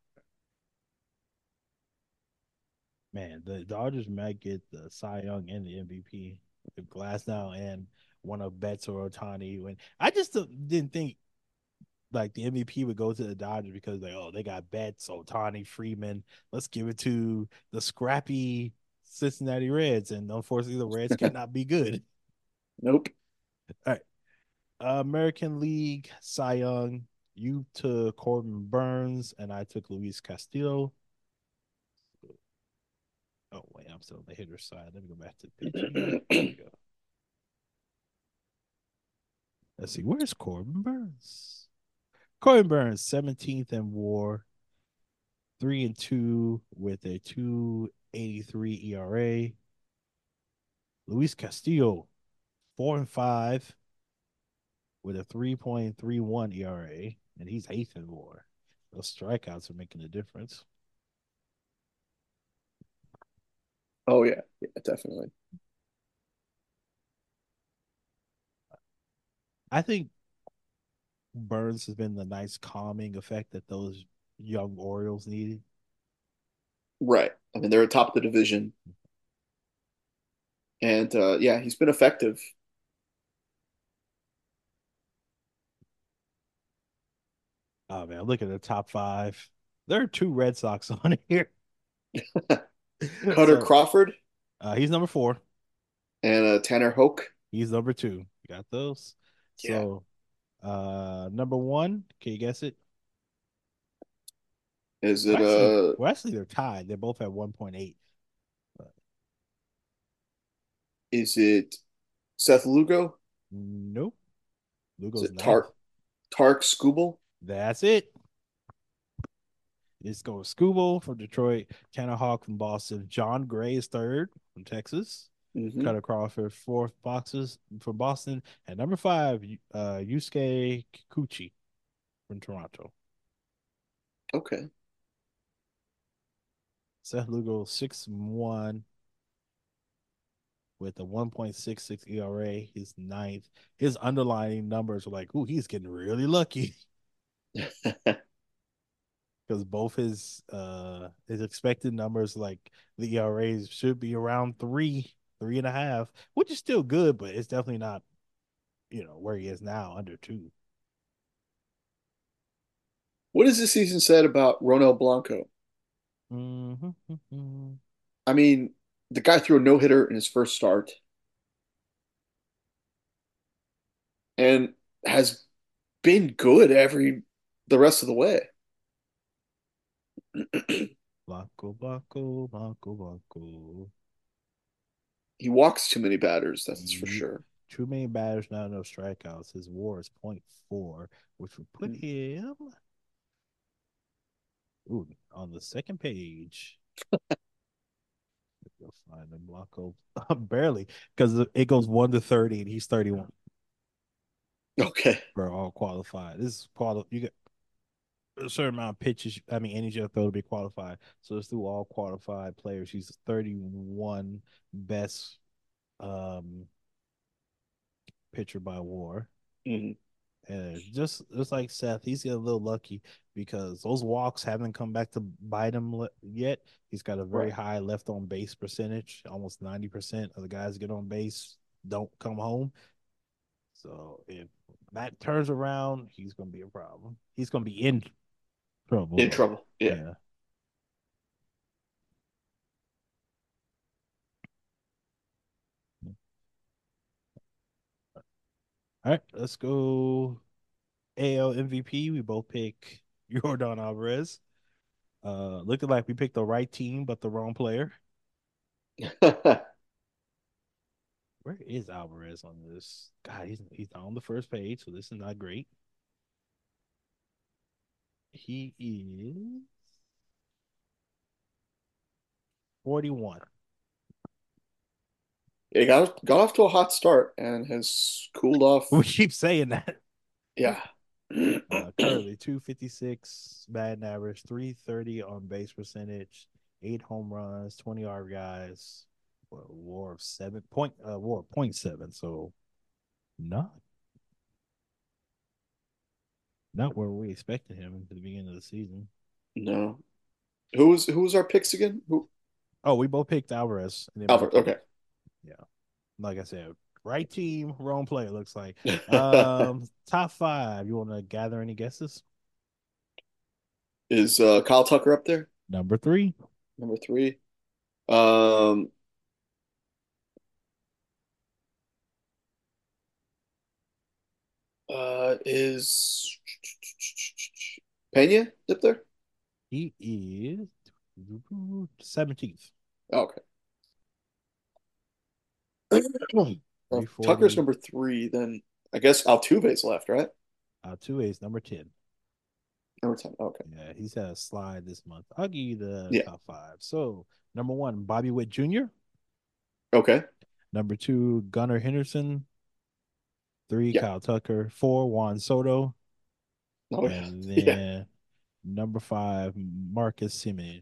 Man, the Dodgers might get the Cy Young and the M V P, the Glasnow and one of Betts or Otani. When I just didn't think like the M V P would go to the Dodgers because like, oh, they got Betts, Otani, Freeman. Let's give it to the scrappy Cincinnati Reds, and unfortunately, the Reds cannot be good. Nope. All right, uh, American League Cy Young. You took Corbin Burns, and I took Luis Castillo. Oh wait, I'm still on the hitter side. Let me go back to pitching. There we go. Let's see. Where's Corbin Burns? Corbin Burns, seventeenth in WAR, three and two with a two eighty-three E R A. Luis Castillo, four and five with a three point three one E R A, and he's eighth in WAR. Those strikeouts are making a difference. Oh yeah, yeah, definitely. I think Burns has been the nice calming effect that those young Orioles needed. Right. I mean, they're atop the division, and uh, yeah, he's been effective. Oh man, look at the top five. There are two Red Sox on here. Cutter So Crawford uh, he's number four. and uh, Tanner Hoke. He's number two. Got those. Yeah. So uh number one, can you guess it? Is Well, it actually, uh? well, actually, they're tied. They both have one point eight. But Is it Seth Lugo? nope. Is Lugo's it ninth. Tark Tark Skubal? That's it. It's going Scooble from Detroit, Tanner Hawk from Boston, John Gray is third from Texas, Hmm. Cutter Crawford fourth boxes from Boston, and number five, uh, Yusuke Kikuchi from Toronto. Okay. Seth Lugo six one with a one point six six E R A. He's ninth. His underlying numbers are like, ooh, he's getting really lucky because both his uh his expected numbers, like the E R As, should be around three, three and a half, which is still good, but it's definitely not, you know, where he is now, under two. What has this season said about Ronel Blanco? Mm-hmm. I mean, the guy threw a no hitter in his first start and has been good every the rest of the way. Blanco, Blanco, Blanco, Blanco. He walks too many batters, that's for Yep. sure. Too many batters, not enough strikeouts. His WAR is point four, which would put him ooh, on the second page. You'll find him Blanco barely, because it goes one to thirty and he's thirty-one Okay. for all qualified. This is quali- you get a certain amount of pitches, I mean, any throw to be qualified. So it's through all qualified players. He's thirty-one best um pitcher by WAR. Mhm. And just just like Seth, he's getting a little lucky because those walks haven't come back to bite him le- yet. He's got a very Right. high left on base percentage. Almost ninety percent of the guys get on base don't come home. So if that turns around, he's going to be a problem. He's going to be in trouble, In though. trouble. Yeah. Yeah. All right, let's go A L M V P. We both pick Jordan Alvarez. Uh, looking like we picked the right team, but the wrong player. Where is Alvarez on this? God, he's he's on the first page, so this is not great. He is forty-one. It got got off to a hot start and has cooled We off. keep saying that. Yeah. Uh, currently two fifty-six batting average, three thirty on base percentage, eight home runs, twenty R B Is, well, WAR of seven point uh WAR point seven. So not not where we expected him at the beginning of the season. No. Who was who was our picks again? Who? Oh, we both picked Alvarez in Albert. M V P. Okay. Yeah. Like I said, right team, wrong player, looks like. Um, top five. You want to gather any guesses? Is uh, Kyle Tucker up there? Number three. Number three. Um, uh, is Pena up there? He is seventeenth. Okay. Well, if Tucker's three forty. number three, then I guess Altuve's left, right? Uh, two is number ten. Number ten. Okay. Yeah, he's had a slide this month. I'll give you the Yeah. top five. So, number one, Bobby Witt Junior Okay. Number two, Gunnar Henderson. Three, Yeah. Kyle Tucker. Four, Juan Soto. Oh yeah. And Yeah. then number five, Marcus Simeon.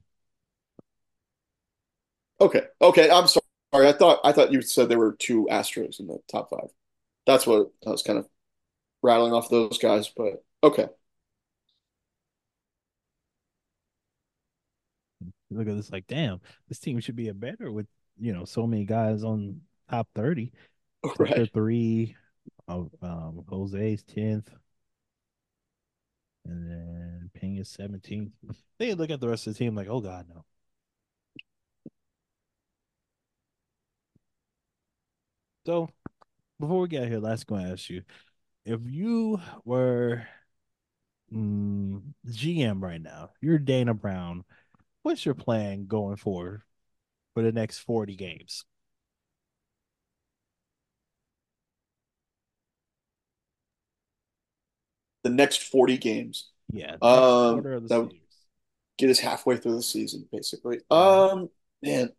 Okay. Okay. I'm sorry. I thought I thought you said there were two Astros in the top five. That's what I was kind of rattling off those guys, but okay. Look at this, like, damn, this team should be a better with, you know, so many guys on top thirty. Tucker Right. three, of um, Jose's tenth, and then Ping is seventeenth. They look at the rest of the team like, oh God, no. So before we get here, last going to ask you, if you were mm, G M right now, you're Dana Brown, what's your plan going forward for the next forty games? The next forty games. Yeah, next Um, quarter of the that would series. get us halfway through the season, basically. Mhm. Um, man,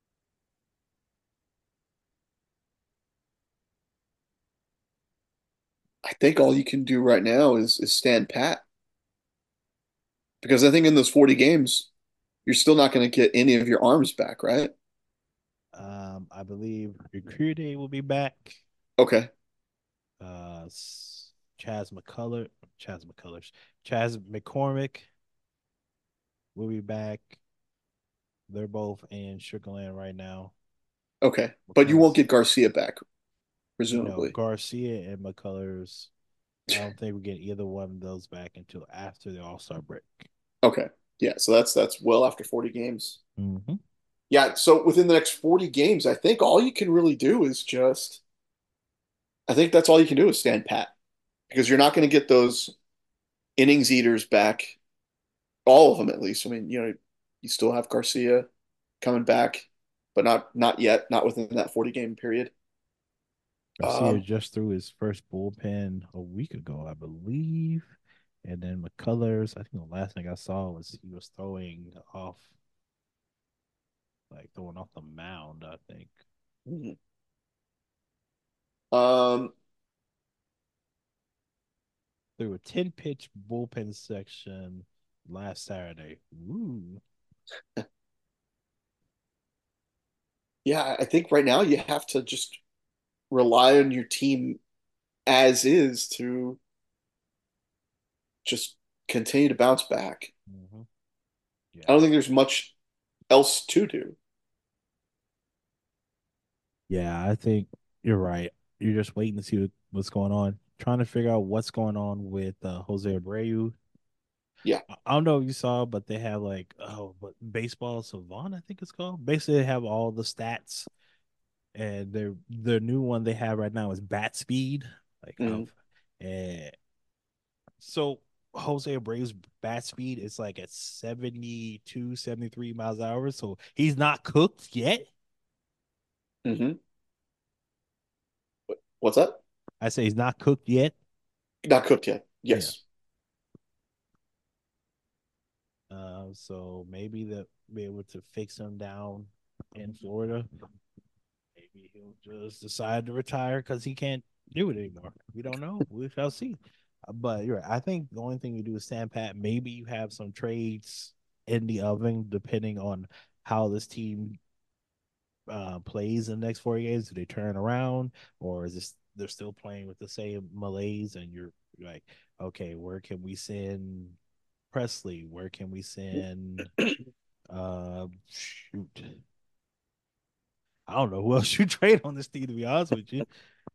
I think all you can do right now is is stand pat because I think in those forty games you're still not going to get any of your arms back, right? Um, I believe Recruiter will be back. Okay. Uh, Chaz McCullers, Chaz McCullers, Chaz McCormick will be back. They're both in Sugarland right now. Okay. But you won't McCullers, get Garcia back, no, presumably. Garcia and McCullers. I don't think we get either one of those back until after the All Star break. Okay. Yeah, so that's that's well after forty games. Mm-hmm. Yeah, so within the next forty games, I think all you can really do is just I think that's all you can do is stand pat because you're not going to get those innings eaters back, all of them at least. I mean, you know, you still have Garcia coming back, but not not yet, not within that forty game period. Garcia Um, just threw his first bullpen a week ago, I believe. And then McCullers, I think the last thing I saw was he was throwing off, like throwing off the mound, I think. um, There were ten pitch bullpen section last Saturday. Ooh. yeah, I think right now you have to just rely on your team as is to just continue to bounce back. Mm-hmm. I don't Yeah. think there's much else to do. Yeah, I think you're right. You're just waiting to see what, what's going on. Trying to figure out what's going on with uh, Jose Abreu. Yeah. I I don't know if you saw, but they have like oh, but baseball savant, I think it's called. Basically, they have all the stats, and their the new one they have right now is bat speed, like how, Mm, and so Jose Abreu's bat speed is like at seventy two, seventy three miles an hour. So he's not cooked yet. hmm What's that? I say he's not cooked yet. Not cooked yet. Yeah. Yes. Uh, so maybe they'll be able to fix him down in Florida. Maybe he'll just decide to retire because he can't do it anymore. We don't know. We shall see. Uh, But you're right. I think the only thing you do is stand pat. Maybe you have some trades in the oven depending on how this team uh, plays in the next four games. Do they turn around, or is this they're still playing with the same malaise? And you're like, okay, where can we send Presley? Where can we send? Uh, shoot, I don't know who else you trade on this team. To be honest with you,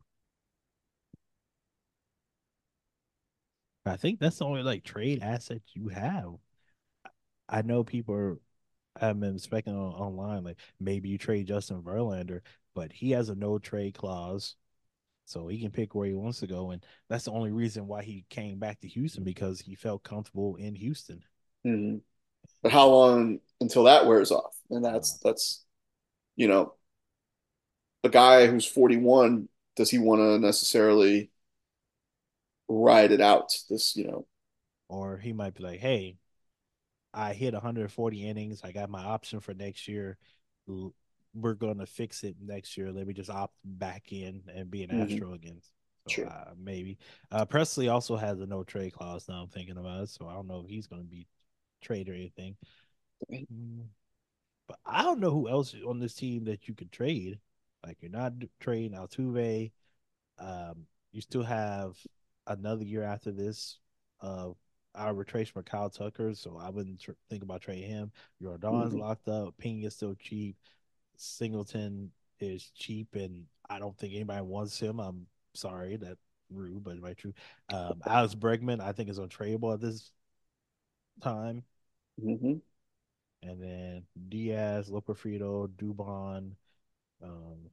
I think that's the only like trade asset you have. I know people are, have been speculating on, online like maybe you trade Justin Verlander, but he has a no trade clause. So he can pick where he wants to go. And that's the only reason why he came back to Houston because he felt comfortable in Houston. hmm But how long until that wears off? And Uh, that's that's you know a guy who's forty-one. Does he want to necessarily ride it out? This you know. or he might be like, hey, I hit one hundred forty innings. I got my option for next year. We're going to fix it next year. Let me just opt back in and be an hmm Astro again. So Sure. uh, maybe uh, Presley also has a no trade clause. Now I'm thinking about it, so I don't know if he's going to be traded or anything. Mm, But I don't know who else on this team that you could trade. Like you're not trading Altuve. Um, you still have another year after this of arbitration for Kyle Tucker, so I wouldn't tr- think about trading him. Jordan's hmm locked up. Pena's still cheap. Singleton is cheap, and I don't think anybody wants him. I'm sorry, that rude, but very true. Um, Alex Bregman, I think is untradeable at this time. hmm And then Diaz, Loperfido, Dubon. Um,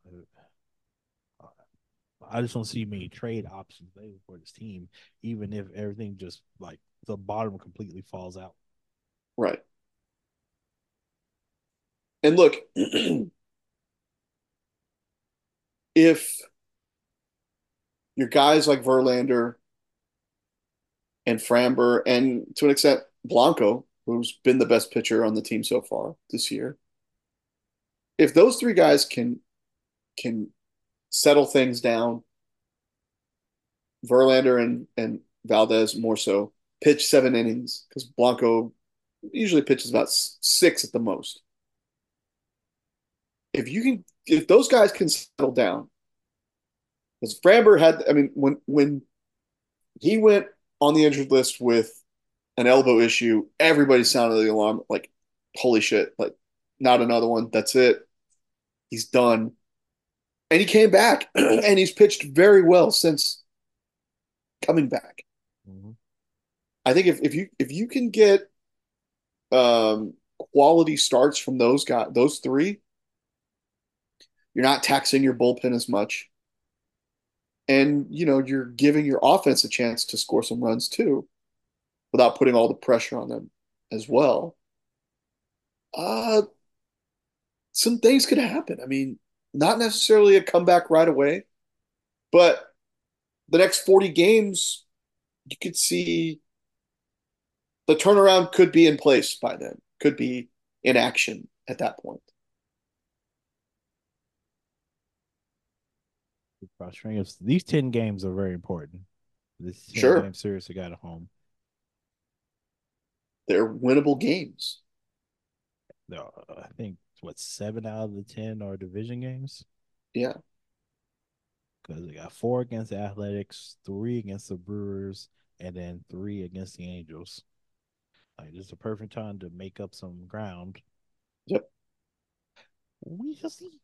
I just don't see many trade options available for this team, even if everything just like the bottom completely falls out. Right. And look, if your guys like Verlander and Framber, and to an extent Blanco, who's been the best pitcher on the team so far this year, if those three guys can can settle things down, Verlander and and Valdez more so pitch seven innings because Blanco Usually pitches about six at the most. If you can, if those guys can settle down, because Framber had, I mean, when when he went on the injured list with an elbow issue, everybody sounded the alarm like, holy shit, like not another one. That's it. He's done. And he came back and he's pitched very well since coming back. Mm-hmm. I think if, if you if you can get um, quality starts from those guys, those three, you're not taxing your bullpen as much. And you know, you're giving your offense a chance to score some runs too, without putting all the pressure on them as well. Uh, some things could happen. I mean, not necessarily a comeback right away, but the next forty games, you could see the turnaround could be in place by then, could be in action at that point. Frustrating. These ten games are very important. This ten Sure, game series we got at home. they're winnable games. Uh, I think what seven out of the ten are division games Yeah. because they got four against the Athletics, three against the Brewers, and then three against the Angels. Like this is a perfect time to make up some ground. Yep. We shall see.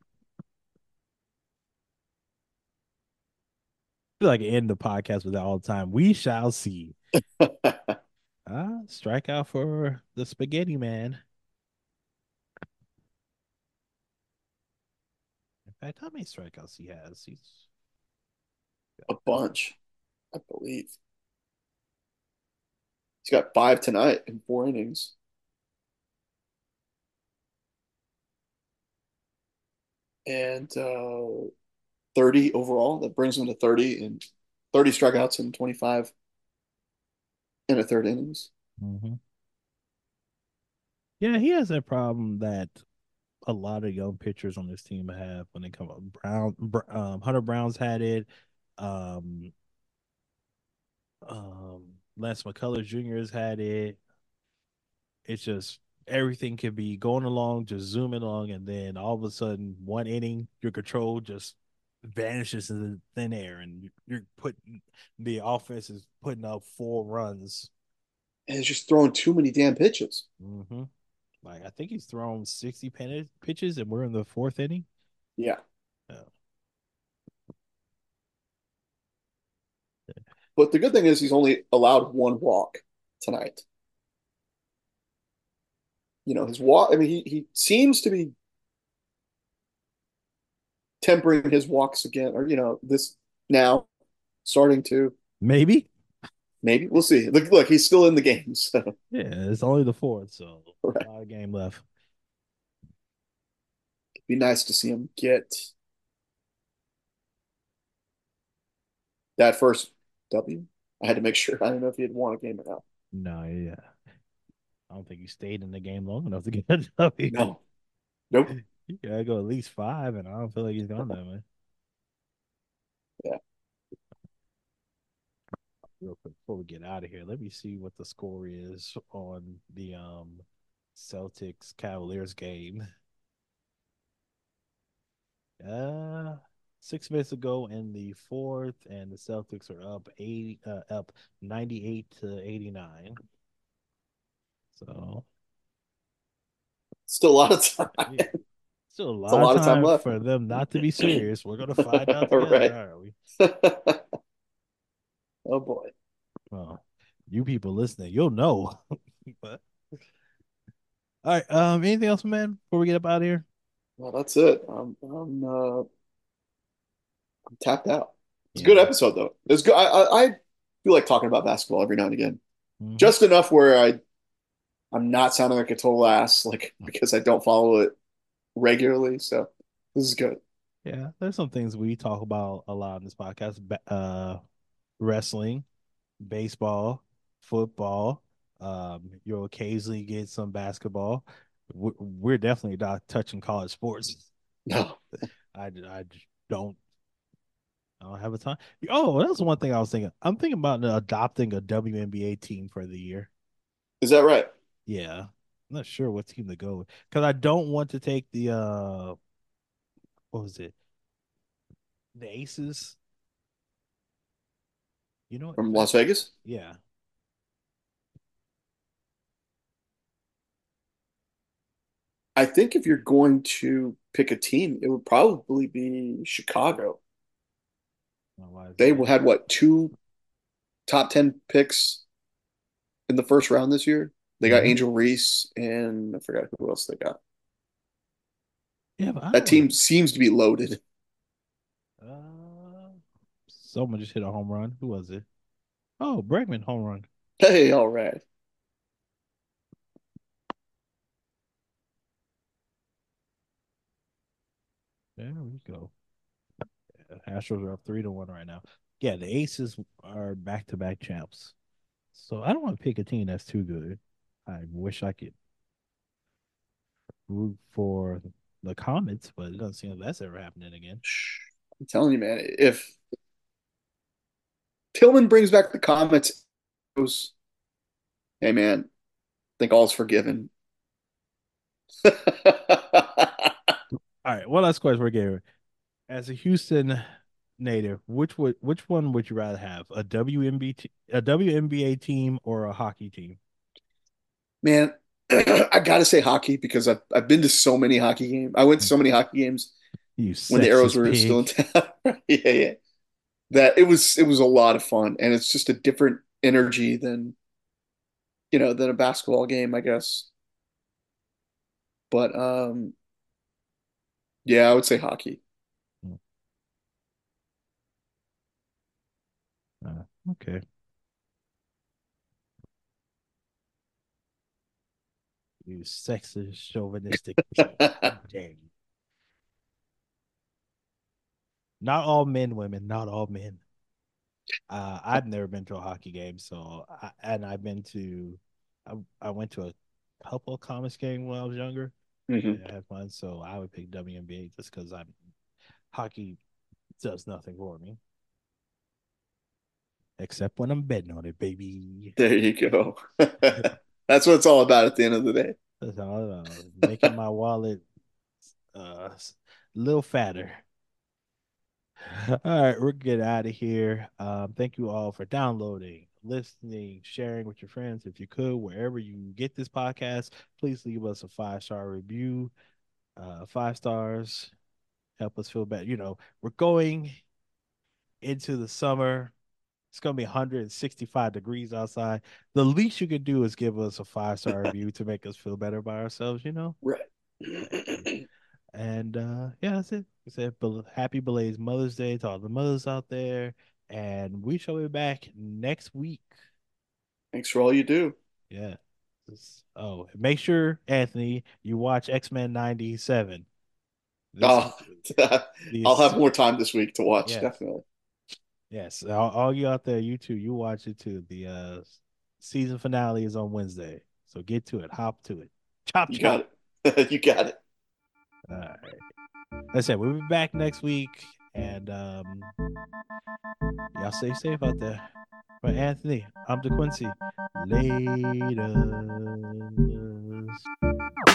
I feel like I end the podcast with that all the time. We shall see. Ah, strike out for the Spaghetti Man. In fact, how many strikeouts he has? He's A bunch, I believe. He's got five tonight in four innings. And uh, thirty overall. That brings him to thirty and thirty strikeouts in twenty-five in a third innings. mm-hmm. Yeah, he has that problem that a lot of young pitchers on this team have when they come up. Brown, um, Hunter Brown's had it. Um, um, Lance McCullers Junior has had it. It's just everything can be going along, just zooming along, and then all of a sudden, one inning, your control just vanishes into thin air, and you're putting the offense is putting up four runs. And he's just throwing too many damn pitches. Mm-hmm. Like I think he's thrown sixty pitches, and we're in the fourth inning. Yeah. Yeah. But the good thing is he's only allowed one walk tonight. You know, his walk, I mean, he, he seems to be tempering his walks again, or, you know, this now starting to Maybe. maybe we'll see. Look, look, he's still in the game. So, Yeah, it's only the fourth, so a right. lot of game left. It'd be nice to see him get that first W. I had to make sure. I don't know if he had won a game or not. No, yeah. I don't think he stayed in the game long enough to get a W. No. Nope. You gotta go at least five, and I don't feel like he's gone that way. Yeah. Real quick before we get out of here, let me see what the score is on the um Celtics Cavaliers game. Uh six minutes ago in the fourth, and the Celtics are up eighty uh, up ninety-eight to eighty-nine. So Still a lot of time. yeah. Still a It's a lot of lot of time time left. for them not to be serious. We're gonna find out together, Right. are we? Oh boy. Well, you people listening, you'll know. But all right, um, anything else, man, before we get up out of here? Well, that's it. I'm I'm uh I'm tapped out. It's a good Yeah. episode though. It's good. I, I I feel like talking about basketball every now and again. Mm-hmm. Just enough where I I'm not sounding like a total ass, like because I don't follow it regularly. So this is good. Yeah, there's some things we talk about a lot in this podcast. Uh, wrestling, baseball, football. Um, you'll occasionally get some basketball. We're, we're definitely not touching college sports. No. I, I just don't I don't have a time. Oh, that's one thing I was thinking. I'm thinking about adopting a W N B A team for the year. Is that right? Yeah. I'm not sure what team to go with because I don't want to take the uh what was it? The Aces. You know what? In From fact, Las Vegas. yeah. I think if you're going to pick a team, it would probably be Chicago. Why is They that? had what, two top ten picks in the first round this year? They got Mm-hmm. Angel Reese and I forgot who else they got. Yeah, but I don't That want team seems to be loaded. to. Uh, someone just hit a home run. Who was it? Oh, Bregman home run. Hey, all right. There we go. Astros are up three to one right now. Yeah, the Aces are back to back champs. So I don't want to pick a team that's too good. I wish I could root for the Comets, but it doesn't seem like that's ever happening again. I'm telling you, man, if Tillman brings back the Comets, hey, man, I think all's forgiven. All right, one last question for Gary. As a Houston native, which would which one would you rather have? A W N B A a W N B A team or a hockey team? Man, I gotta say hockey because I've I've been to so many hockey games. I went to so many hockey games You when the Arrows sexist were still in pig. town. Yeah, yeah. That it was it was a lot of fun, and it's just a different energy than you know than a basketball game, I guess. But um, yeah, I would say hockey. Uh, okay. You sexist, chauvinistic pig. How dare you? Not all men, women, not all men. Uh, I've never been to a hockey game, so I, and I've been to, I, I went to a couple of Comets games when I was younger, hmm and I had fun. So I would pick W N B A just because I'm hockey does nothing for me except when I'm betting on it, baby. There you go. That's what it's all about at the end of the day. That's all uh, making my wallet uh, a little fatter. All right, we're get out of here. Um, thank you all for downloading, listening, sharing with your friends. If you could, wherever you get this podcast, please leave us a five star review. Uh, five stars help us feel better. You know, we're going into the summer. It's gonna be one hundred sixty-five degrees outside. The least you can do is give us a five star review to make us feel better by ourselves. You know. Right. And uh, yeah, that's it. We said bel- happy belated Mother's Day to all the mothers out there. And we shall be back next week. Thanks for all you do. Yeah. This- Oh, make sure, Anthony, you watch X-Men ninety-seven. This Oh, I'll these have more time this week to watch, yes. definitely. Yes. All, all you out there, you too, you watch it too. The uh season finale is on Wednesday. So get to it. Hop to it. Chop You chop. got it. You got it. All right. Like I said, we'll be back next week. And um y'all stay safe out there. For Anthony, I'm DeQuincy. Later.